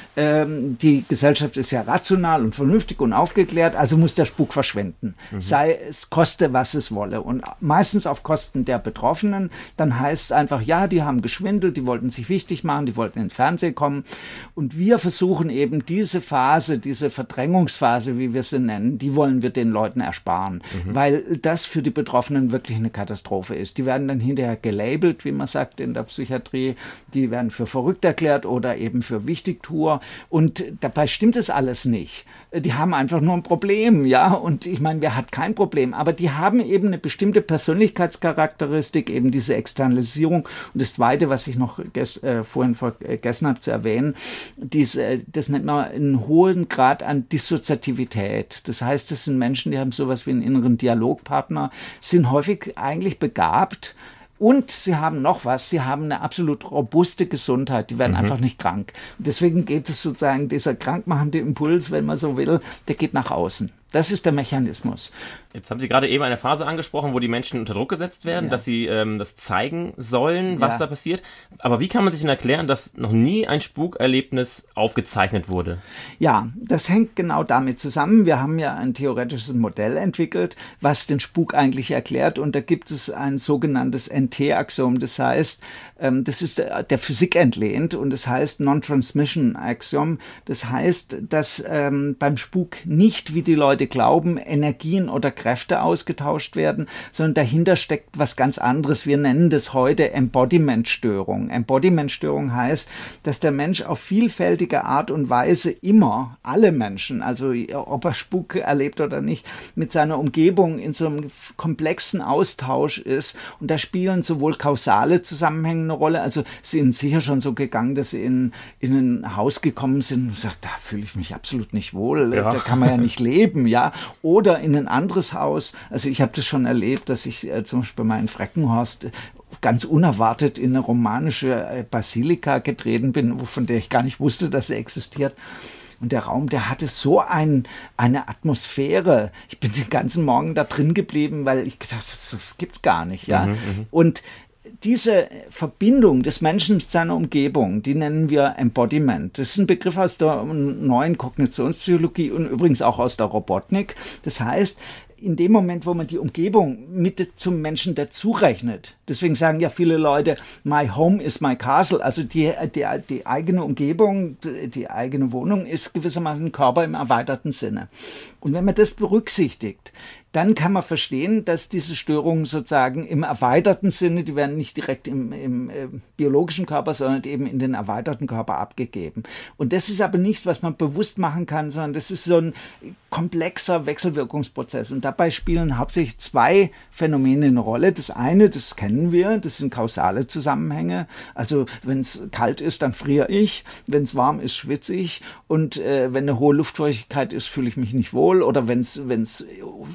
Speaker 2: ähm, die Gesellschaft ist ja rational und vernünftig und aufgeklärt, also muss der Spuk verschwinden. Mhm. Sei es koste, was es wolle. Und meistens auf Kosten der Betroffenen. Dann heißt es einfach, ja, die haben geschwindelt, die wollten sich wichtig machen, die wollten in den Fernsehen kommen. Und wir versuchen eben diese Phase, diese Verdrängungsphase, wie wir sie nennen, die wollen wir den Leuten ersparen. Mhm. Weil das für die Betroffenen wirklich eine Katastrophe ist. Die werden dann hinterher gelabelt, wie man sagt in der Psychiatrie. Die werden für verrückt erklärt oder eben für Wichtigtuer. Und dabei stimmt es alles nicht. Die haben einfach nur ein Problem, ja. Und ich meine, wer hat kein Problem? Aber die haben eben eine bestimmte Persönlichkeitscharakteristik, eben diese Externalisierung. Und das Zweite, was ich noch ges- äh, vorhin vergessen habe zu erwähnen, diese, das nennt man einen hohen Grad an Dissoziativität. Das heißt, das sind Menschen, die haben sowas wie einen inneren Dialogpartner, sind häufig eigentlich begabt. Und sie haben noch was, sie haben eine absolut robuste Gesundheit, die werden mhm. einfach nicht krank. Und deswegen geht es sozusagen, dieser krankmachende Impuls, wenn man so will, der geht nach außen. Das ist der Mechanismus.
Speaker 1: Jetzt haben Sie gerade eben eine Phase angesprochen, wo die Menschen unter Druck gesetzt werden, ja. dass sie ähm, das zeigen sollen, was ja. da passiert. Aber wie kann man sich denn erklären, dass noch nie ein Spukerlebnis aufgezeichnet wurde?
Speaker 2: Ja, das hängt genau damit zusammen. Wir haben ja ein theoretisches Modell entwickelt, was den Spuk eigentlich erklärt. Und da gibt es ein sogenanntes N T-Axiom. Das heißt, ähm, das ist der, der Physik entlehnt und das heißt Non-Transmission-Axiom. Das heißt, dass ähm, beim Spuk nicht, wie die Leute glauben, Energien oder Kräfte ausgetauscht werden, sondern dahinter steckt was ganz anderes. Wir nennen das heute Embodiment-Störung. Embodiment-Störung heißt, dass der Mensch auf vielfältige Art und Weise immer, alle Menschen, also ob er Spuk erlebt oder nicht, mit seiner Umgebung in so einem komplexen Austausch ist. Und da spielen sowohl kausale Zusammenhänge eine Rolle, also sie sind sicher schon so gegangen, dass sie in, in ein Haus gekommen sind und sagt, da fühle ich mich absolut nicht wohl, ja. Da kann man ja nicht leben, ja, oder in ein anderes Haus. Also ich habe das schon erlebt, dass ich äh, zum Beispiel mal in Freckenhorst äh, ganz unerwartet in eine romanische äh, Basilika getreten bin, von der ich gar nicht wusste, dass sie existiert. Und der Raum, der hatte so ein, eine Atmosphäre. Ich bin den ganzen Morgen da drin geblieben, weil ich gedacht habe, das gibt's gar nicht, ja. Mhm, und diese Verbindung des Menschen mit seiner Umgebung, die nennen wir Embodiment. Das ist ein Begriff aus der neuen Kognitionspsychologie und übrigens auch aus der Robotnik. Das heißt, in dem Moment, wo man die Umgebung mit zum Menschen dazurechnet, deswegen sagen ja viele Leute, my home is my castle, also die, die, die eigene Umgebung, die eigene Wohnung ist gewissermaßen ein Körper im erweiterten Sinne. Und wenn man das berücksichtigt, dann kann man verstehen, dass diese Störungen sozusagen im erweiterten Sinne, die werden nicht direkt im, im äh, biologischen Körper, sondern eben in den erweiterten Körper abgegeben. Und das ist aber nichts, was man bewusst machen kann, sondern das ist so ein komplexer Wechselwirkungsprozess. Und dabei spielen hauptsächlich zwei Phänomene eine Rolle. Das eine, das kennen wir, das sind kausale Zusammenhänge. Also wenn es kalt ist, dann friere ich. Wenn es warm ist, schwitze ich. Und äh, wenn eine hohe Luftfeuchtigkeit ist, fühle ich mich nicht wohl. Oder wenn es wenn es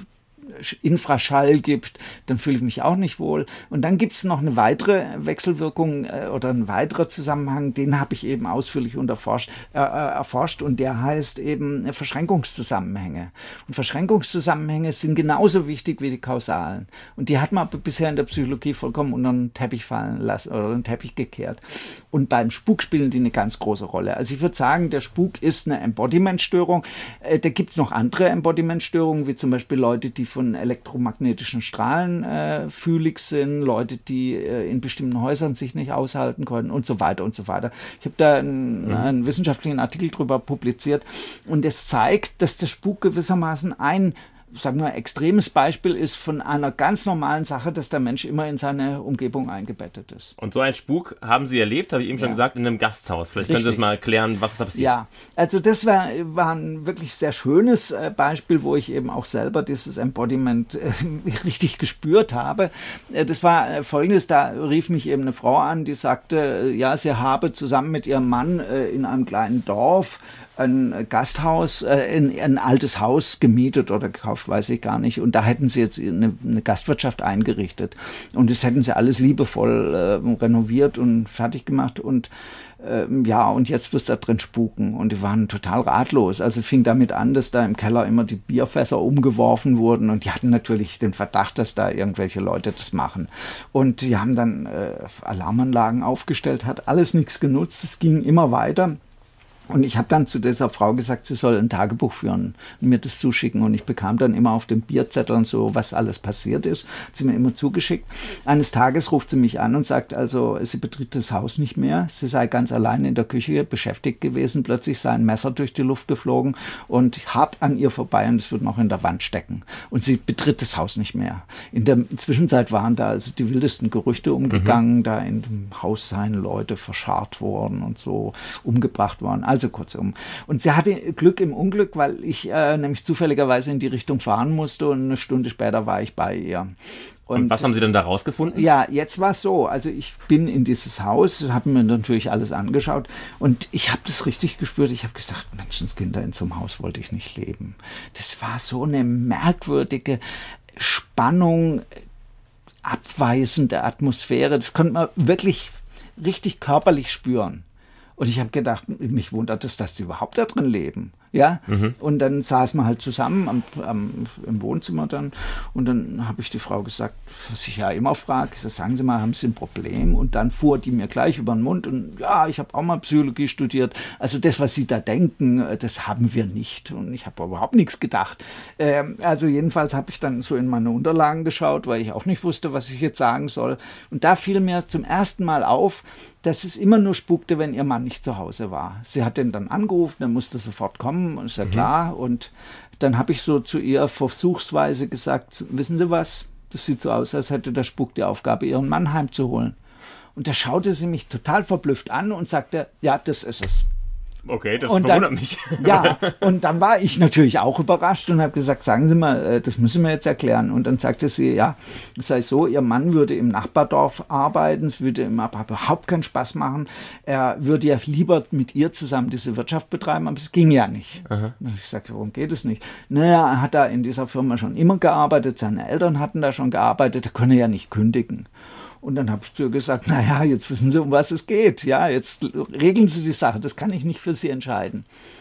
Speaker 2: Infraschall gibt, dann fühle ich mich auch nicht wohl. Und dann gibt es noch eine weitere Wechselwirkung äh, oder ein weiterer Zusammenhang, den habe ich eben ausführlich unterforscht, äh, erforscht und der heißt eben Verschränkungszusammenhänge. Und Verschränkungszusammenhänge sind genauso wichtig wie die kausalen. Und die hat man bisher in der Psychologie vollkommen unter den Teppich fallen lassen oder den Teppich gekehrt. Und beim Spuk spielen die eine ganz große Rolle. Also ich würde sagen, der Spuk ist eine Embodimentstörung. Äh, da gibt es noch andere Embodimentstörungen, wie zum Beispiel Leute, die von elektromagnetischen Strahlen äh, fühlig sind, Leute, die äh, in bestimmten Häusern sich nicht aushalten können und so weiter und so weiter. Ich habe da einen, mhm. einen wissenschaftlichen Artikel drüber publiziert und es zeigt, dass der Spuk gewissermaßen ein sagen wir, extremes Beispiel ist von einer ganz normalen Sache, dass der Mensch immer in seine Umgebung eingebettet ist.
Speaker 1: Und so einen Spuk haben Sie erlebt, habe ich eben schon ja. gesagt, in einem Gasthaus. Vielleicht Richtig. Können Sie das mal erklären, was da passiert.
Speaker 2: Ja, also das war, war ein wirklich sehr schönes Beispiel, wo ich eben auch selber dieses Embodiment äh, richtig gespürt habe. Das war Folgendes, da rief mich eben eine Frau an, die sagte, ja, sie habe zusammen mit ihrem Mann äh, in einem kleinen Dorf ein Gasthaus, äh, ein, ein altes Haus gemietet oder gekauft, weiß ich gar nicht. Und da hätten sie jetzt eine, eine Gastwirtschaft eingerichtet. Und das hätten sie alles liebevoll äh, renoviert und fertig gemacht. Und äh, ja, und jetzt wirst du da drin spuken. Und die waren total ratlos. Also fing damit an, dass da im Keller immer die Bierfässer umgeworfen wurden. Und die hatten natürlich den Verdacht, dass da irgendwelche Leute das machen. Und die haben dann äh, Alarmanlagen aufgestellt, hat alles nichts genutzt. Es ging immer weiter. Und ich habe dann zu dieser Frau gesagt, sie soll ein Tagebuch führen und mir das zuschicken. Und ich bekam dann immer auf den Bierzetteln so, was alles passiert ist. Hat sie mir immer zugeschickt. Eines Tages ruft sie mich an und sagt, also sie betritt das Haus nicht mehr. Sie sei ganz allein in der Küche beschäftigt gewesen. Plötzlich sei ein Messer durch die Luft geflogen und hart an ihr vorbei und es wird noch in der Wand stecken. Und sie betritt das Haus nicht mehr. In der Zwischenzeit waren da also die wildesten Gerüchte umgegangen, mhm. da in dem Haus seien Leute verscharrt worden und so umgebracht worden. Also kurzum. Und sie hatte Glück im Unglück, weil ich äh, nämlich zufälligerweise in die Richtung fahren musste und eine Stunde später war ich bei ihr.
Speaker 1: Und, und was haben Sie denn da rausgefunden?
Speaker 2: Ja, jetzt war es so, also ich bin in dieses Haus, habe mir natürlich alles angeschaut und ich habe das richtig gespürt. Ich habe gesagt, Menschenskinder, in so einem Haus wollte ich nicht leben. Das war so eine merkwürdige Spannung, abweisende Atmosphäre. Das konnte man wirklich richtig körperlich spüren. Und ich habe gedacht, mich wundert es, dass die überhaupt da drin leben. Ja, mhm. Und dann saßen wir halt zusammen am, am, im Wohnzimmer dann und dann habe ich die Frau gesagt, was ich ja immer frage, sagen Sie mal, haben Sie ein Problem? Und dann fuhr die mir gleich über den Mund und ja, ich habe auch mal Psychologie studiert, also das, was Sie da denken, das haben wir nicht und ich habe überhaupt nichts gedacht. Ähm, also jedenfalls habe ich dann so in meine Unterlagen geschaut, weil ich auch nicht wusste, was ich jetzt sagen soll und da fiel mir zum ersten Mal auf, dass es immer nur spukte, wenn ihr Mann nicht zu Hause war. Sie hat den dann angerufen, er musste sofort kommen, ist ja mhm. klar. Und dann habe ich so zu ihr versuchsweise gesagt, wissen Sie was, das sieht so aus, als hätte der Spuk die Aufgabe, ihren Mann heimzuholen. Und da schaute sie mich total verblüfft an und sagte, ja, das ist es.
Speaker 1: Okay, das
Speaker 2: und
Speaker 1: verwundert
Speaker 2: dann,
Speaker 1: mich.
Speaker 2: Ja, und dann war ich natürlich auch überrascht und habe gesagt, sagen Sie mal, das müssen wir jetzt erklären. Und dann sagte sie, ja, es sei so, Ihr Mann würde im Nachbardorf arbeiten, es würde ihm aber überhaupt keinen Spaß machen. Er würde ja lieber mit ihr zusammen diese Wirtschaft betreiben, aber es ging ja nicht. Aha. Und ich sagte, warum geht es nicht? Naja, er hat da in dieser Firma schon immer gearbeitet, seine Eltern hatten da schon gearbeitet, er könne ja nicht kündigen. Und dann habe ich zu ihr gesagt, naja, jetzt wissen Sie, um was es geht. Ja, jetzt regeln Sie die Sache, das kann ich nicht für Sie entscheiden.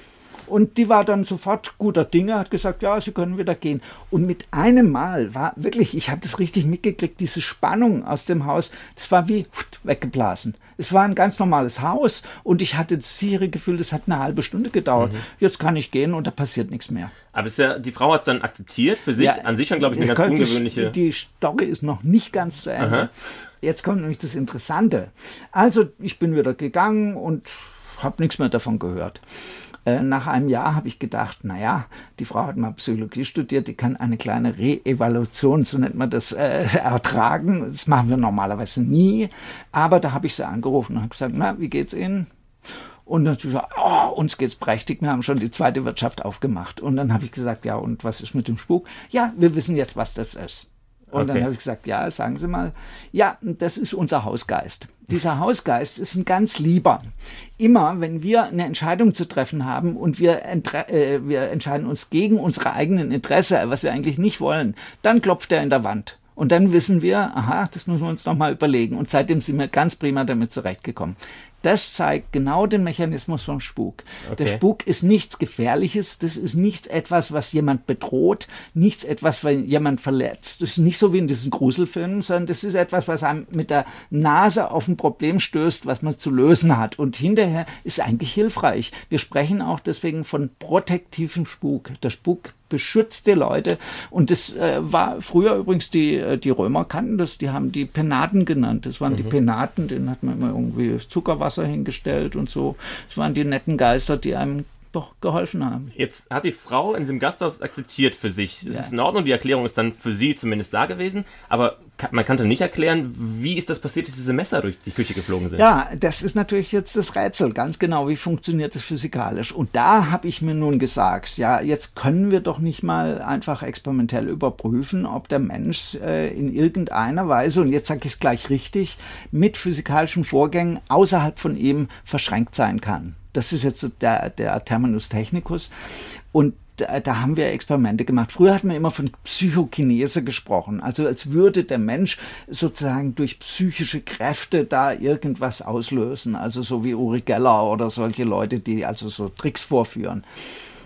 Speaker 2: Und die war dann sofort guter Dinge, hat gesagt, ja, Sie können wieder gehen. Und mit einem Mal war wirklich, ich habe das richtig mitgekriegt, diese Spannung aus dem Haus, das war wie weggeblasen. Es war ein ganz normales Haus und ich hatte das sichere Gefühl, das hat eine halbe Stunde gedauert. Mhm. Jetzt kann ich gehen und da passiert nichts mehr.
Speaker 1: Aber ist ja, die Frau hat es dann akzeptiert, für sich ja, an sich schon, glaube ich, eine ganz ungewöhnliche...
Speaker 2: Die, die Story ist noch nicht ganz zu Ende. Aha. Jetzt kommt nämlich das Interessante. Also ich bin wieder gegangen und habe nichts mehr davon gehört. Nach einem Jahr habe ich gedacht, naja, die Frau hat mal Psychologie studiert, die kann eine kleine Re-Evaluation, so nennt man das, äh, ertragen. Das machen wir normalerweise nie. Aber da habe ich sie angerufen und habe gesagt, na, wie geht's Ihnen? Und dann hat sie gesagt, oh, uns geht's prächtig, wir haben schon die zweite Wirtschaft aufgemacht. Und dann habe ich gesagt, ja, und was ist mit dem Spuk? Ja, wir wissen jetzt, was das ist. Und okay. Dann habe ich gesagt, ja, sagen Sie mal, ja, das ist unser Hausgeist. Dieser Hausgeist ist ein ganz lieber. Immer, wenn wir eine Entscheidung zu treffen haben und wir, äh, wir entscheiden uns gegen unsere eigenen Interesse, was wir eigentlich nicht wollen, dann klopft er in der Wand. Und dann wissen wir, aha, das müssen wir uns nochmal überlegen. Und seitdem sind wir ganz prima damit zurechtgekommen. Das zeigt genau den Mechanismus vom Spuk. Okay. Der Spuk ist nichts Gefährliches, das ist nichts etwas, was jemand bedroht, nichts etwas, was jemand verletzt. Das ist nicht so wie in diesen Gruselfilmen, sondern das ist etwas, was einem mit der Nase auf ein Problem stößt, was man zu lösen hat. Und hinterher ist eigentlich hilfreich. Wir sprechen auch deswegen von protektivem Spuk. Der Spuk beschützt die Leute. Und das äh, war früher übrigens, die, die Römer kannten das, die haben die Penaten genannt. Das waren mhm. die Penaten, denen hat man immer irgendwie Zuckerwasser hingestellt und so. Das waren die netten Geister, die einem doch geholfen haben.
Speaker 1: Jetzt hat die Frau in diesem Gasthaus akzeptiert für sich. Es
Speaker 2: ja.
Speaker 1: ist in Ordnung, die Erklärung ist dann für sie zumindest da gewesen, aber man konnte nicht erklären, wie ist das passiert, dass diese Messer durch die Küche geflogen sind.
Speaker 2: Ja, das ist natürlich jetzt das Rätsel, ganz genau, wie funktioniert das physikalisch. Und da habe ich mir nun gesagt, ja, jetzt können wir doch nicht mal einfach experimentell überprüfen, ob der Mensch äh, in irgendeiner Weise, und jetzt sage ich es gleich richtig, mit physikalischen Vorgängen außerhalb von ihm verschränkt sein kann. Das ist jetzt der, der Terminus technicus. Und da, da haben wir Experimente gemacht. Früher hat man immer von Psychokinese gesprochen. Also als würde der Mensch sozusagen durch psychische Kräfte da irgendwas auslösen. Also so wie Uri Geller oder solche Leute, die also so Tricks vorführen.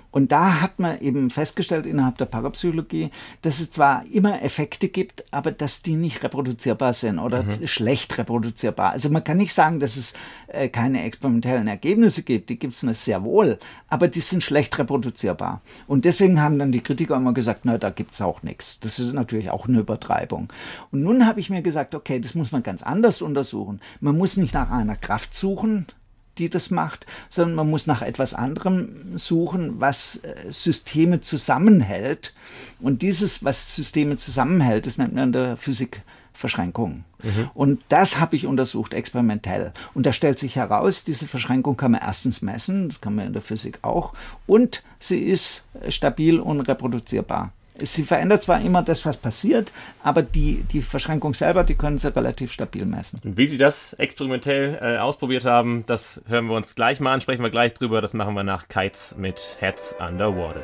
Speaker 2: Und da hat man eben festgestellt innerhalb der Parapsychologie, dass es zwar immer Effekte gibt, aber dass die nicht reproduzierbar sind oder mhm. schlecht reproduzierbar. Also man kann nicht sagen, dass es äh, keine experimentellen Ergebnisse gibt, die gibt es sehr wohl, aber die sind schlecht reproduzierbar. Und deswegen haben dann die Kritiker immer gesagt, na, da gibt es auch nichts. Das ist natürlich auch eine Übertreibung. Und nun habe ich mir gesagt, okay, das muss man ganz anders untersuchen. Man muss nicht nach einer Kraft suchen, die das macht, sondern man muss nach etwas anderem suchen, was Systeme zusammenhält. Und dieses, was Systeme zusammenhält, das nennt man in der Physik Verschränkungen. Mhm. Und das habe ich untersucht, experimentell. Und da stellt sich heraus, diese Verschränkung kann man erstens messen, das kann man in der Physik auch, und sie ist stabil und reproduzierbar. Sie verändert zwar immer das, was passiert, aber die, die Verschränkung selber, die können sie relativ stabil messen.
Speaker 1: Und wie Sie das experimentell äh, ausprobiert haben, das hören wir uns gleich mal an, sprechen wir gleich drüber. Das machen wir nach Kites mit Heads Underwater.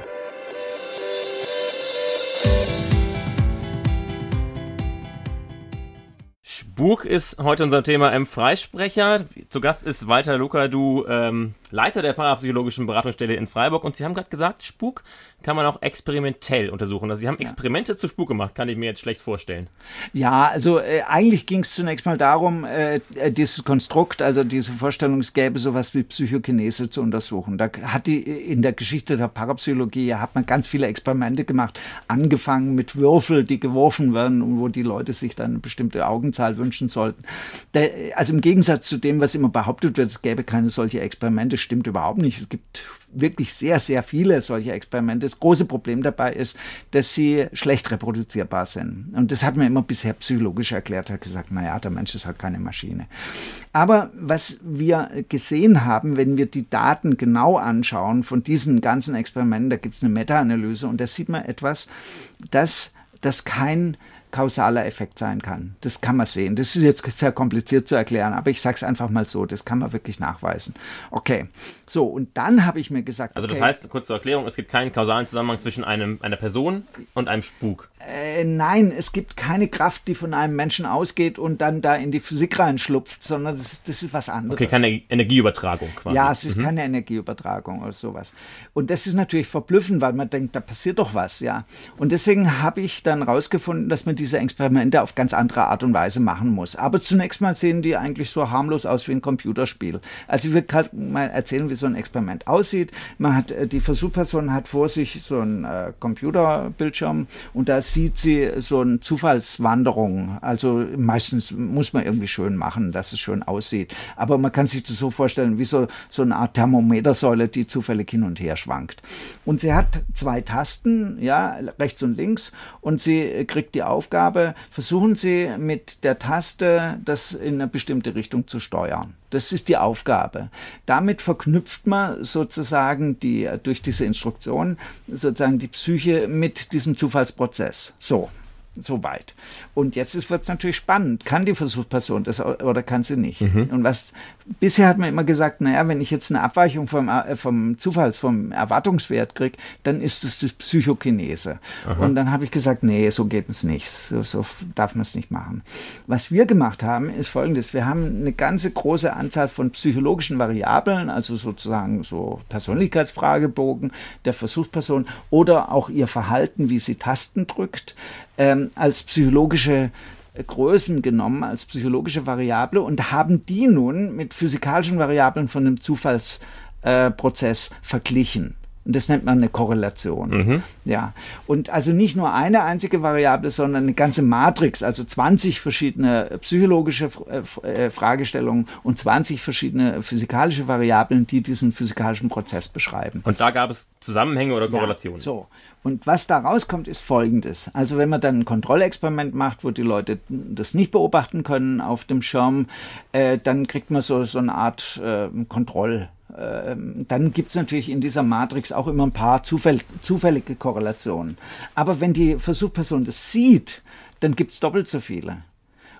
Speaker 1: Spuk ist heute unser Thema im Freisprecher. Zu Gast ist Walter Lucadou, ähm, Leiter der parapsychologischen Beratungsstelle in Freiburg. Und Sie haben gerade gesagt, Spuk kann man auch experimentell untersuchen. Also Sie haben Experimente ja. zu Spuk gemacht, kann ich mir jetzt schlecht vorstellen.
Speaker 2: Ja, also äh, eigentlich ging es zunächst mal darum, äh, dieses Konstrukt, also diese Vorstellung, es gäbe sowas wie Psychokinese zu untersuchen. Da hat die in der Geschichte der Parapsychologie hat man ganz viele Experimente gemacht, angefangen mit Würfel, die geworfen werden und wo die Leute sich dann eine bestimmte Augenzahl wünschen sollten. Der, also im Gegensatz zu dem, was immer behauptet wird, es gäbe keine solche Experimente, stimmt überhaupt nicht. Es gibt wirklich sehr, sehr viele solche Experimente. Das große Problem dabei ist, dass sie schlecht reproduzierbar sind. Und das hat man immer bisher psychologisch erklärt, hat gesagt, naja, der Mensch ist halt keine Maschine. Aber was wir gesehen haben, wenn wir die Daten genau anschauen von diesen ganzen Experimenten, da gibt es eine Meta-Analyse und da sieht man etwas, dass das kein kausaler Effekt sein kann. Das kann man sehen. Das ist jetzt sehr kompliziert zu erklären, aber ich sage es einfach mal so, das kann man wirklich nachweisen. Okay, so und dann habe ich mir gesagt...
Speaker 1: Also das
Speaker 2: okay,
Speaker 1: heißt, kurz zur Erklärung, es gibt keinen kausalen Zusammenhang zwischen einem, einer Person und einem Spuk.
Speaker 2: Äh, nein, es gibt keine Kraft, die von einem Menschen ausgeht und dann da in die Physik reinschlupft, sondern das ist, das ist was anderes.
Speaker 1: Okay, keine Energieübertragung quasi.
Speaker 2: Ja, es ist
Speaker 1: mhm.
Speaker 2: keine Energieübertragung oder sowas. Und das ist natürlich verblüffend, weil man denkt, da passiert doch was, ja. Und deswegen habe ich dann rausgefunden, dass man diese Experimente auf ganz andere Art und Weise machen muss. Aber zunächst mal sehen die eigentlich so harmlos aus wie ein Computerspiel. Also ich will gerade mal erzählen, wie so ein Experiment aussieht. Man hat, die Versuchsperson hat vor sich so einen äh, Computerbildschirm und da sieht sie so eine Zufallswanderung. Also meistens muss man irgendwie schön machen, dass es schön aussieht. Aber man kann sich das so vorstellen, wie so, so eine Art Thermometersäule, die zufällig hin und her schwankt. Und sie hat zwei Tasten, ja, rechts und links, und sie kriegt die Aufgabe, versuchen Sie mit der Taste das in eine bestimmte Richtung zu steuern. Das ist die Aufgabe. Damit verknüpft man sozusagen die, durch diese Instruktion sozusagen die Psyche mit diesem Zufallsprozess. So. Soweit. Und jetzt wird es natürlich spannend. Kann die Versuchsperson das oder kann sie nicht? Mhm. Und was bisher hat man immer gesagt, naja, wenn ich jetzt eine Abweichung vom, vom Zufalls, vom Erwartungswert kriege, dann ist es die Psychokinese. Aha. Und dann habe ich gesagt, nee, so geht es nicht. So, so darf man es nicht machen. Was wir gemacht haben, ist Folgendes. Wir haben eine ganze große Anzahl von psychologischen Variablen, also sozusagen so Persönlichkeitsfragebogen der Versuchsperson oder auch ihr Verhalten, wie sie Tasten drückt, ähm, als psychologische Größen genommen, als psychologische Variable und haben die nun mit physikalischen Variablen von einem Zufallsprozess äh, verglichen. Und das nennt man eine Korrelation. Mhm. Ja. Und also nicht nur eine einzige Variable, sondern eine ganze Matrix, also zwanzig verschiedene psychologische äh, Fragestellungen und zwanzig verschiedene physikalische Variablen, die diesen physikalischen Prozess beschreiben.
Speaker 1: Und da gab es Zusammenhänge oder Korrelationen?
Speaker 2: Ja, so. Und was da rauskommt, ist Folgendes. Also wenn man dann ein Kontrollexperiment macht, wo die Leute das nicht beobachten können auf dem Schirm, äh, dann kriegt man so, so eine Art äh, Kontroll. Dann gibt es natürlich in dieser Matrix auch immer ein paar zufäll- zufällige Korrelationen. Aber wenn die Versuchsperson das sieht, dann gibt es doppelt so viele.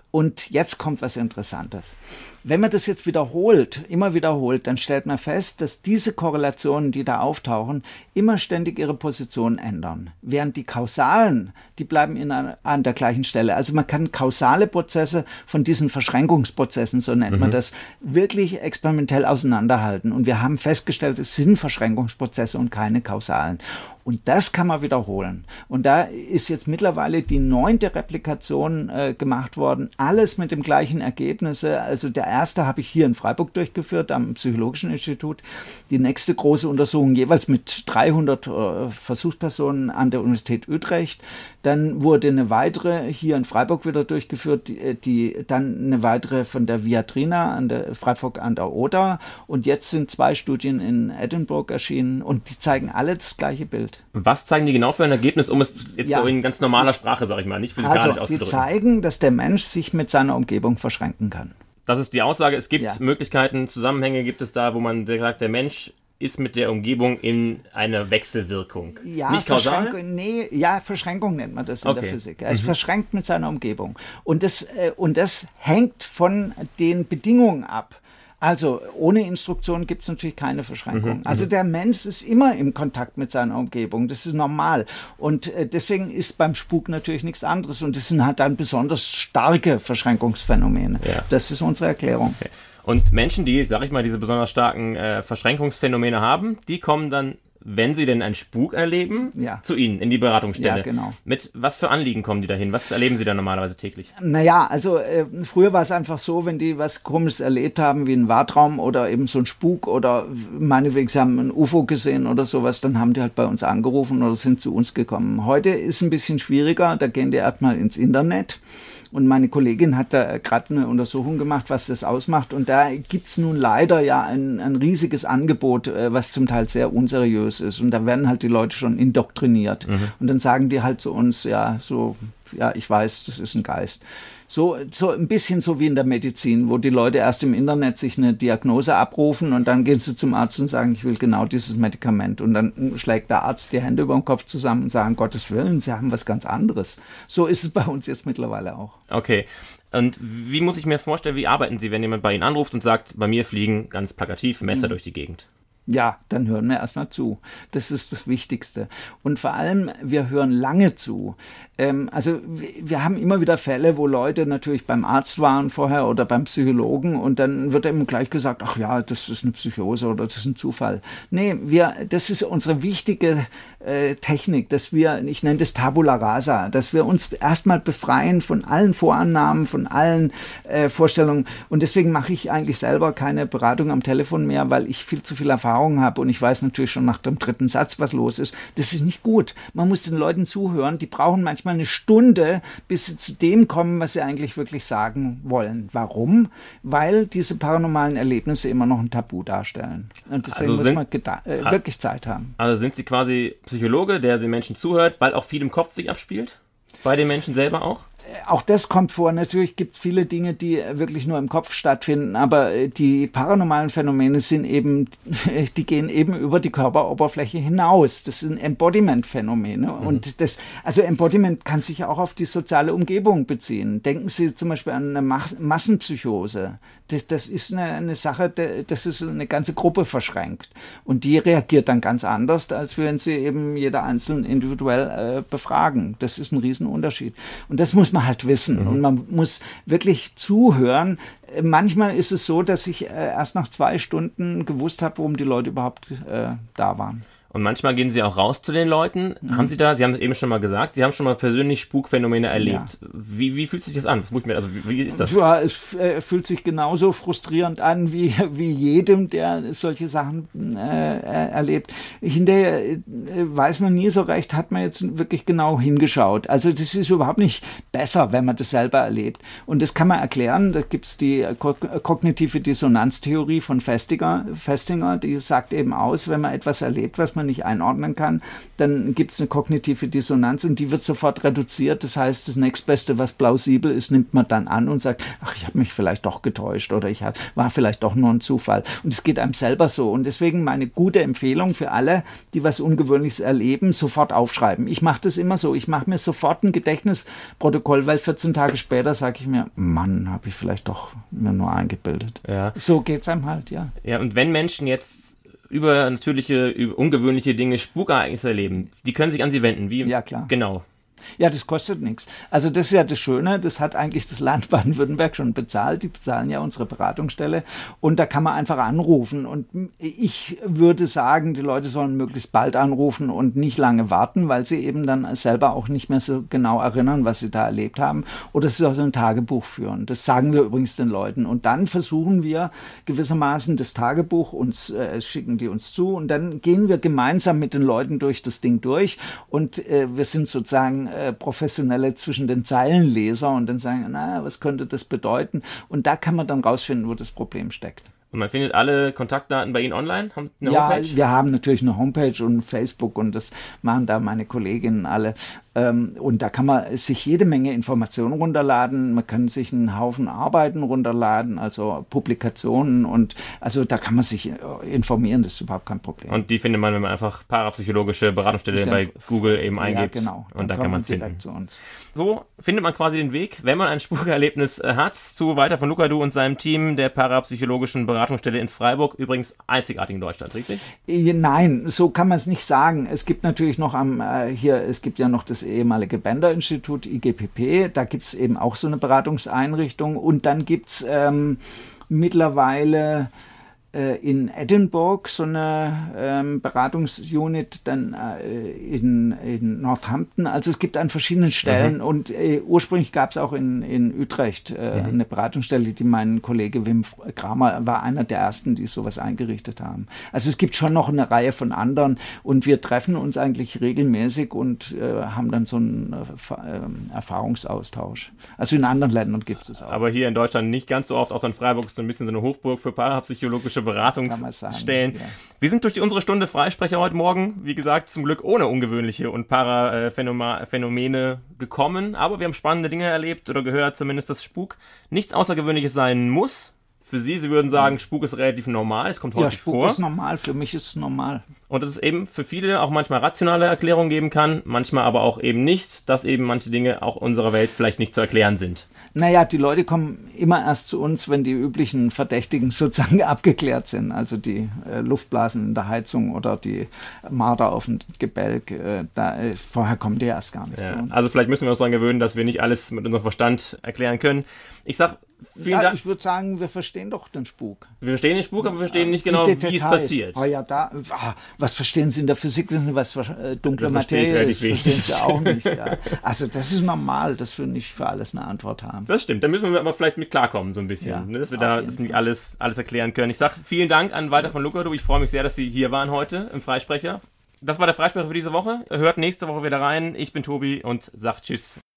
Speaker 2: Und jetzt kommt was Interessantes. Wenn man das jetzt wiederholt, immer wiederholt, dann stellt man fest, dass diese Korrelationen, die da auftauchen, immer ständig ihre Position ändern. Während die kausalen, die bleiben in einer, an der gleichen Stelle. Also man kann kausale Prozesse von diesen Verschränkungsprozessen, so nennt mhm. man das, wirklich experimentell auseinanderhalten. Und wir haben festgestellt, es sind Verschränkungsprozesse und keine kausalen. Und das kann man wiederholen. Und da ist jetzt mittlerweile die neunte Replikation äh, gemacht worden. Alles mit dem gleichen Ergebnis. Also der erste habe ich hier in Freiburg durchgeführt, am Psychologischen Institut. Die nächste große Untersuchung jeweils mit dreihundert äh, Versuchspersonen an der Universität Utrecht. Dann wurde eine weitere hier in Freiburg wieder durchgeführt, die, die dann eine weitere von der Viadrina an der Freiburg an der Oder. Und jetzt sind zwei Studien in Edinburgh erschienen und die zeigen alle das gleiche Bild.
Speaker 1: Was zeigen die genau für ein Ergebnis, um es jetzt ja. so in ganz normaler Sprache, sage ich mal, nicht physikalisch
Speaker 2: also,
Speaker 1: auszudrücken?
Speaker 2: Die zeigen, dass der Mensch sich mit seiner Umgebung verschränken kann.
Speaker 1: Das ist die Aussage. Es gibt
Speaker 2: ja.
Speaker 1: Möglichkeiten, Zusammenhänge gibt es da, wo man sagt, der Mensch ist mit der Umgebung in einer Wechselwirkung.
Speaker 2: Ja,
Speaker 1: nicht kausal?
Speaker 2: Verschränkung, nee, ja, Verschränkung nennt man das in
Speaker 1: okay.
Speaker 2: der Physik. Er ist
Speaker 1: mhm.
Speaker 2: verschränkt mit seiner Umgebung. Und das, äh, und das hängt von den Bedingungen ab. Also ohne Instruktion gibt es natürlich keine Verschränkung. Mhm, also der Mensch ist immer im Kontakt mit seiner Umgebung, das ist normal. Und äh, deswegen ist beim Spuk natürlich nichts anderes. Und das sind halt dann besonders starke Verschränkungsphänomene. Ja. Das ist unsere Erklärung.
Speaker 1: Okay. Und Menschen, die, sag ich mal, diese besonders starken äh, Verschränkungsphänomene haben, die kommen dann, wenn sie denn einen Spuk erleben,
Speaker 2: ja.
Speaker 1: zu Ihnen in die Beratungsstelle.
Speaker 2: Ja, genau.
Speaker 1: Mit was für Anliegen kommen die dahin? Was erleben Sie da normalerweise täglich?
Speaker 2: Naja, also äh, früher war es einfach so, wenn die was Komisches erlebt haben, wie einen Wartraum oder eben so ein Spuk oder meinetwegen, sie haben ein U F O gesehen oder sowas, dann haben die halt bei uns angerufen oder sind zu uns gekommen. Heute ist es ein bisschen schwieriger, da gehen die erstmal ins Internet. Und meine Kollegin hat da gerade eine Untersuchung gemacht, was das ausmacht. Und da gibt es nun leider ja ein, ein riesiges Angebot, was zum Teil sehr unseriös ist. Und da werden halt die Leute schon indoktriniert. Mhm. Und dann sagen die halt zu uns, ja, so, ja, ich weiß, das ist ein Geist. So, so ein bisschen so wie in der Medizin, wo die Leute erst im Internet sich eine Diagnose abrufen und dann gehen sie zum Arzt und sagen, ich will genau dieses Medikament. Und dann schlägt der Arzt die Hände über den Kopf zusammen und sagt, um Gottes Willen, Sie haben was ganz anderes. So ist es bei uns jetzt mittlerweile auch.
Speaker 1: Okay. Und wie muss ich mir das vorstellen, wie arbeiten Sie, wenn jemand bei Ihnen anruft und sagt, bei mir fliegen ganz plakativ Messer mhm. durch die Gegend?
Speaker 2: Ja, dann hören wir erstmal zu. Das ist das Wichtigste. Und vor allem, wir hören lange zu. Ähm, also wir, wir haben immer wieder Fälle, wo Leute natürlich beim Arzt waren vorher oder beim Psychologen und dann wird eben gleich gesagt, ach ja, das ist eine Psychose oder das ist ein Zufall. Nee, wir, das ist unsere wichtige äh, Technik, dass wir, ich nenne das Tabula Rasa, dass wir uns erstmal befreien von allen Vorannahmen, von allen äh, Vorstellungen. Und deswegen mache ich eigentlich selber keine Beratung am Telefon mehr, weil ich viel zu viel Erfahrung habe und ich weiß natürlich schon nach dem dritten Satz, was los ist. Das ist nicht gut. Man muss den Leuten zuhören. Die brauchen manchmal eine Stunde, bis sie zu dem kommen, was sie eigentlich wirklich sagen wollen. Warum? Weil diese paranormalen Erlebnisse immer noch ein Tabu darstellen. Und deswegen also sind, muss man geda- äh, wirklich Zeit haben.
Speaker 1: Also sind Sie quasi Psychologe, der den Menschen zuhört, weil auch viel im Kopf sich abspielt? Bei den Menschen selber auch?
Speaker 2: Auch das kommt vor. Natürlich gibt es viele Dinge, die wirklich nur im Kopf stattfinden, aber die paranormalen Phänomene sind eben, die gehen eben über die Körperoberfläche hinaus. Das sind Embodiment-Phänomene. Mhm. Und das, also Embodiment kann sich auch auf die soziale Umgebung beziehen. Denken Sie zum Beispiel an eine Massenpsychose. Das, das ist eine, eine Sache, das ist eine ganze Gruppe verschränkt. Und die reagiert dann ganz anders, als wenn Sie eben jeder Einzelne individuell äh, befragen. Das ist ein Riesenunterschied. Und das muss man halt wissen. Mhm. Und man muss wirklich zuhören. Manchmal ist es so, dass ich äh, erst nach zwei Stunden gewusst habe, warum die Leute überhaupt äh, da waren.
Speaker 1: Und manchmal gehen Sie auch raus zu den Leuten. Mhm. Haben Sie da, Sie haben es eben schon mal gesagt, Sie haben schon mal persönlich Spukphänomene erlebt. Ja. Wie, wie fühlt sich das an? Was muss ich mir, also wie, wie ist das?
Speaker 2: Ja, es äh, fühlt sich genauso frustrierend an, wie, wie jedem, der solche Sachen äh, erlebt. Hinterher äh, weiß man nie so recht, hat man jetzt wirklich genau hingeschaut. Also das ist überhaupt nicht besser, wenn man das selber erlebt. Und das kann man erklären. Da gibt es die ko- kognitive Dissonanztheorie von Festinger, Festinger, die sagt eben aus, wenn man etwas erlebt, was man nicht einordnen kann, dann gibt es eine kognitive Dissonanz und die wird sofort reduziert. Das heißt, das nächstbeste, was plausibel ist, nimmt man dann an und sagt, ach, ich habe mich vielleicht doch getäuscht oder ich hab, war vielleicht doch nur ein Zufall. Und es geht einem selber so. Und deswegen meine gute Empfehlung für alle, die was Ungewöhnliches erleben, sofort aufschreiben. Ich mache das immer so. Ich mache mir sofort ein Gedächtnisprotokoll, weil vierzehn Tage später sage ich mir, Mann, habe ich vielleicht doch mir nur eingebildet.
Speaker 1: Ja.
Speaker 2: So geht es einem halt, ja.
Speaker 1: Ja, und wenn Menschen jetzt übernatürliche, über ungewöhnliche Dinge, Spukereignisse erleben, die können sich an Sie wenden. Wie?
Speaker 2: Ja, klar.
Speaker 1: Genau.
Speaker 2: Ja, das kostet nichts. Also das ist ja das Schöne, das hat eigentlich das Land Baden-Württemberg schon bezahlt. Die bezahlen ja unsere Beratungsstelle und da kann man einfach anrufen. Und ich würde sagen, die Leute sollen möglichst bald anrufen und nicht lange warten, weil sie eben dann selber auch nicht mehr so genau erinnern, was sie da erlebt haben. Oder sie sollen ein Tagebuch führen. Das sagen wir übrigens den Leuten. Und dann versuchen wir gewissermaßen das Tagebuch, uns äh, schicken die uns zu und dann gehen wir gemeinsam mit den Leuten durch das Ding durch und äh, wir sind sozusagen professionelle zwischen den Zeilenleser und dann sagen, na, was könnte das bedeuten? Und da kann man dann rausfinden, wo das Problem steckt.
Speaker 1: Und man findet alle Kontaktdaten bei Ihnen online? Haben eine
Speaker 2: ja,
Speaker 1: Homepage?
Speaker 2: Wir haben natürlich eine Homepage und Facebook und das machen da meine Kolleginnen alle. Und da kann man sich jede Menge Informationen runterladen. Man kann sich einen Haufen Arbeiten runterladen, also Publikationen und also da kann man sich informieren, das ist überhaupt kein Problem.
Speaker 1: Und die findet man, wenn man einfach parapsychologische Beratungsstelle
Speaker 2: Stimmt.
Speaker 1: bei Google eben eingibt.
Speaker 2: Ja, genau.
Speaker 1: Und dann, dann kann man es finden.
Speaker 2: Zu uns.
Speaker 1: So findet man quasi den Weg, wenn man ein Spukerlebnis hat, zu Walter von Lucadou und seinem Team der parapsychologischen Beratungsstelle in Freiburg. Übrigens einzigartig in Deutschland, richtig?
Speaker 2: Nein, so kann man es nicht sagen. Es gibt natürlich noch am, äh, hier, es gibt ja noch das ehemalige Bender-Institut, I G P P, da gibt es eben auch so eine Beratungseinrichtung und dann gibt es ähm, mittlerweile äh, in Edinburgh so eine ähm, Beratungsunit, dann äh, in, in Northampton, also es gibt an verschiedenen Stellen mhm. und äh, ursprünglich gab es auch in, in Utrecht äh, mhm. eine Beratungsstelle, die mein Kollege Wim Kramer war einer der ersten, die sowas eingerichtet haben. Also es gibt schon noch eine Reihe von anderen und wir treffen uns eigentlich regelmäßig und äh, haben dann so einen äh, Erfahrungsaustausch. Also in anderen Ländern gibt es das auch.
Speaker 1: Aber hier in Deutschland nicht ganz so oft, außer in Freiburg ist so ein bisschen so eine Hochburg für parapsychologische Beratungsstellen. Ja. Wir sind durch die, unsere Stunde Freisprecher heute Morgen, wie gesagt, zum Glück ohne ungewöhnliche und Paraphänomene gekommen, aber wir haben spannende Dinge erlebt oder gehört, zumindest, dass Spuk nichts Außergewöhnliches sein muss. Für Sie, Sie würden sagen, Spuk ist relativ normal, es kommt häufig
Speaker 2: ja, Spuk
Speaker 1: vor.
Speaker 2: Ja, Spuk ist normal, für mich ist es normal.
Speaker 1: Und dass es eben für viele auch manchmal rationale Erklärungen geben kann, manchmal aber auch eben nicht, dass eben manche Dinge auch unserer Welt vielleicht nicht zu erklären sind.
Speaker 2: Naja, die Leute kommen immer erst zu uns, wenn die üblichen Verdächtigen sozusagen abgeklärt sind. Also die äh, Luftblasen in der Heizung oder die Marder auf dem Gebälk. Äh, da, äh, vorher kommen die erst gar nicht
Speaker 1: ja,
Speaker 2: zu uns.
Speaker 1: Also vielleicht müssen wir uns daran gewöhnen, dass wir nicht alles mit unserem Verstand erklären können. Ich sag vielen
Speaker 2: ja,
Speaker 1: Dank.
Speaker 2: Ich würde sagen, wir verstehen doch den Spuk.
Speaker 1: Wir verstehen den Spuk, aber wir verstehen nicht genau, wie es passiert.
Speaker 2: Oh ja, da, ah, was verstehen Sie in der Physik? Wissen Sie, was äh, dunkle
Speaker 1: das
Speaker 2: Materie ist?
Speaker 1: Verstehen
Speaker 2: Sie auch nicht. Ja. Also das ist normal, dass wir nicht für alles eine Antwort haben.
Speaker 1: Das stimmt, da müssen wir aber vielleicht mit klarkommen so ein bisschen, ja, ne? Dass wir da das nicht alles, alles erklären können. Ich sage vielen Dank an Walter von Lucadou. Ich freue mich sehr, dass Sie hier waren heute im Freisprecher. Das war der Freisprecher für diese Woche. Hört nächste Woche wieder rein. Ich bin Tobi und sag Tschüss.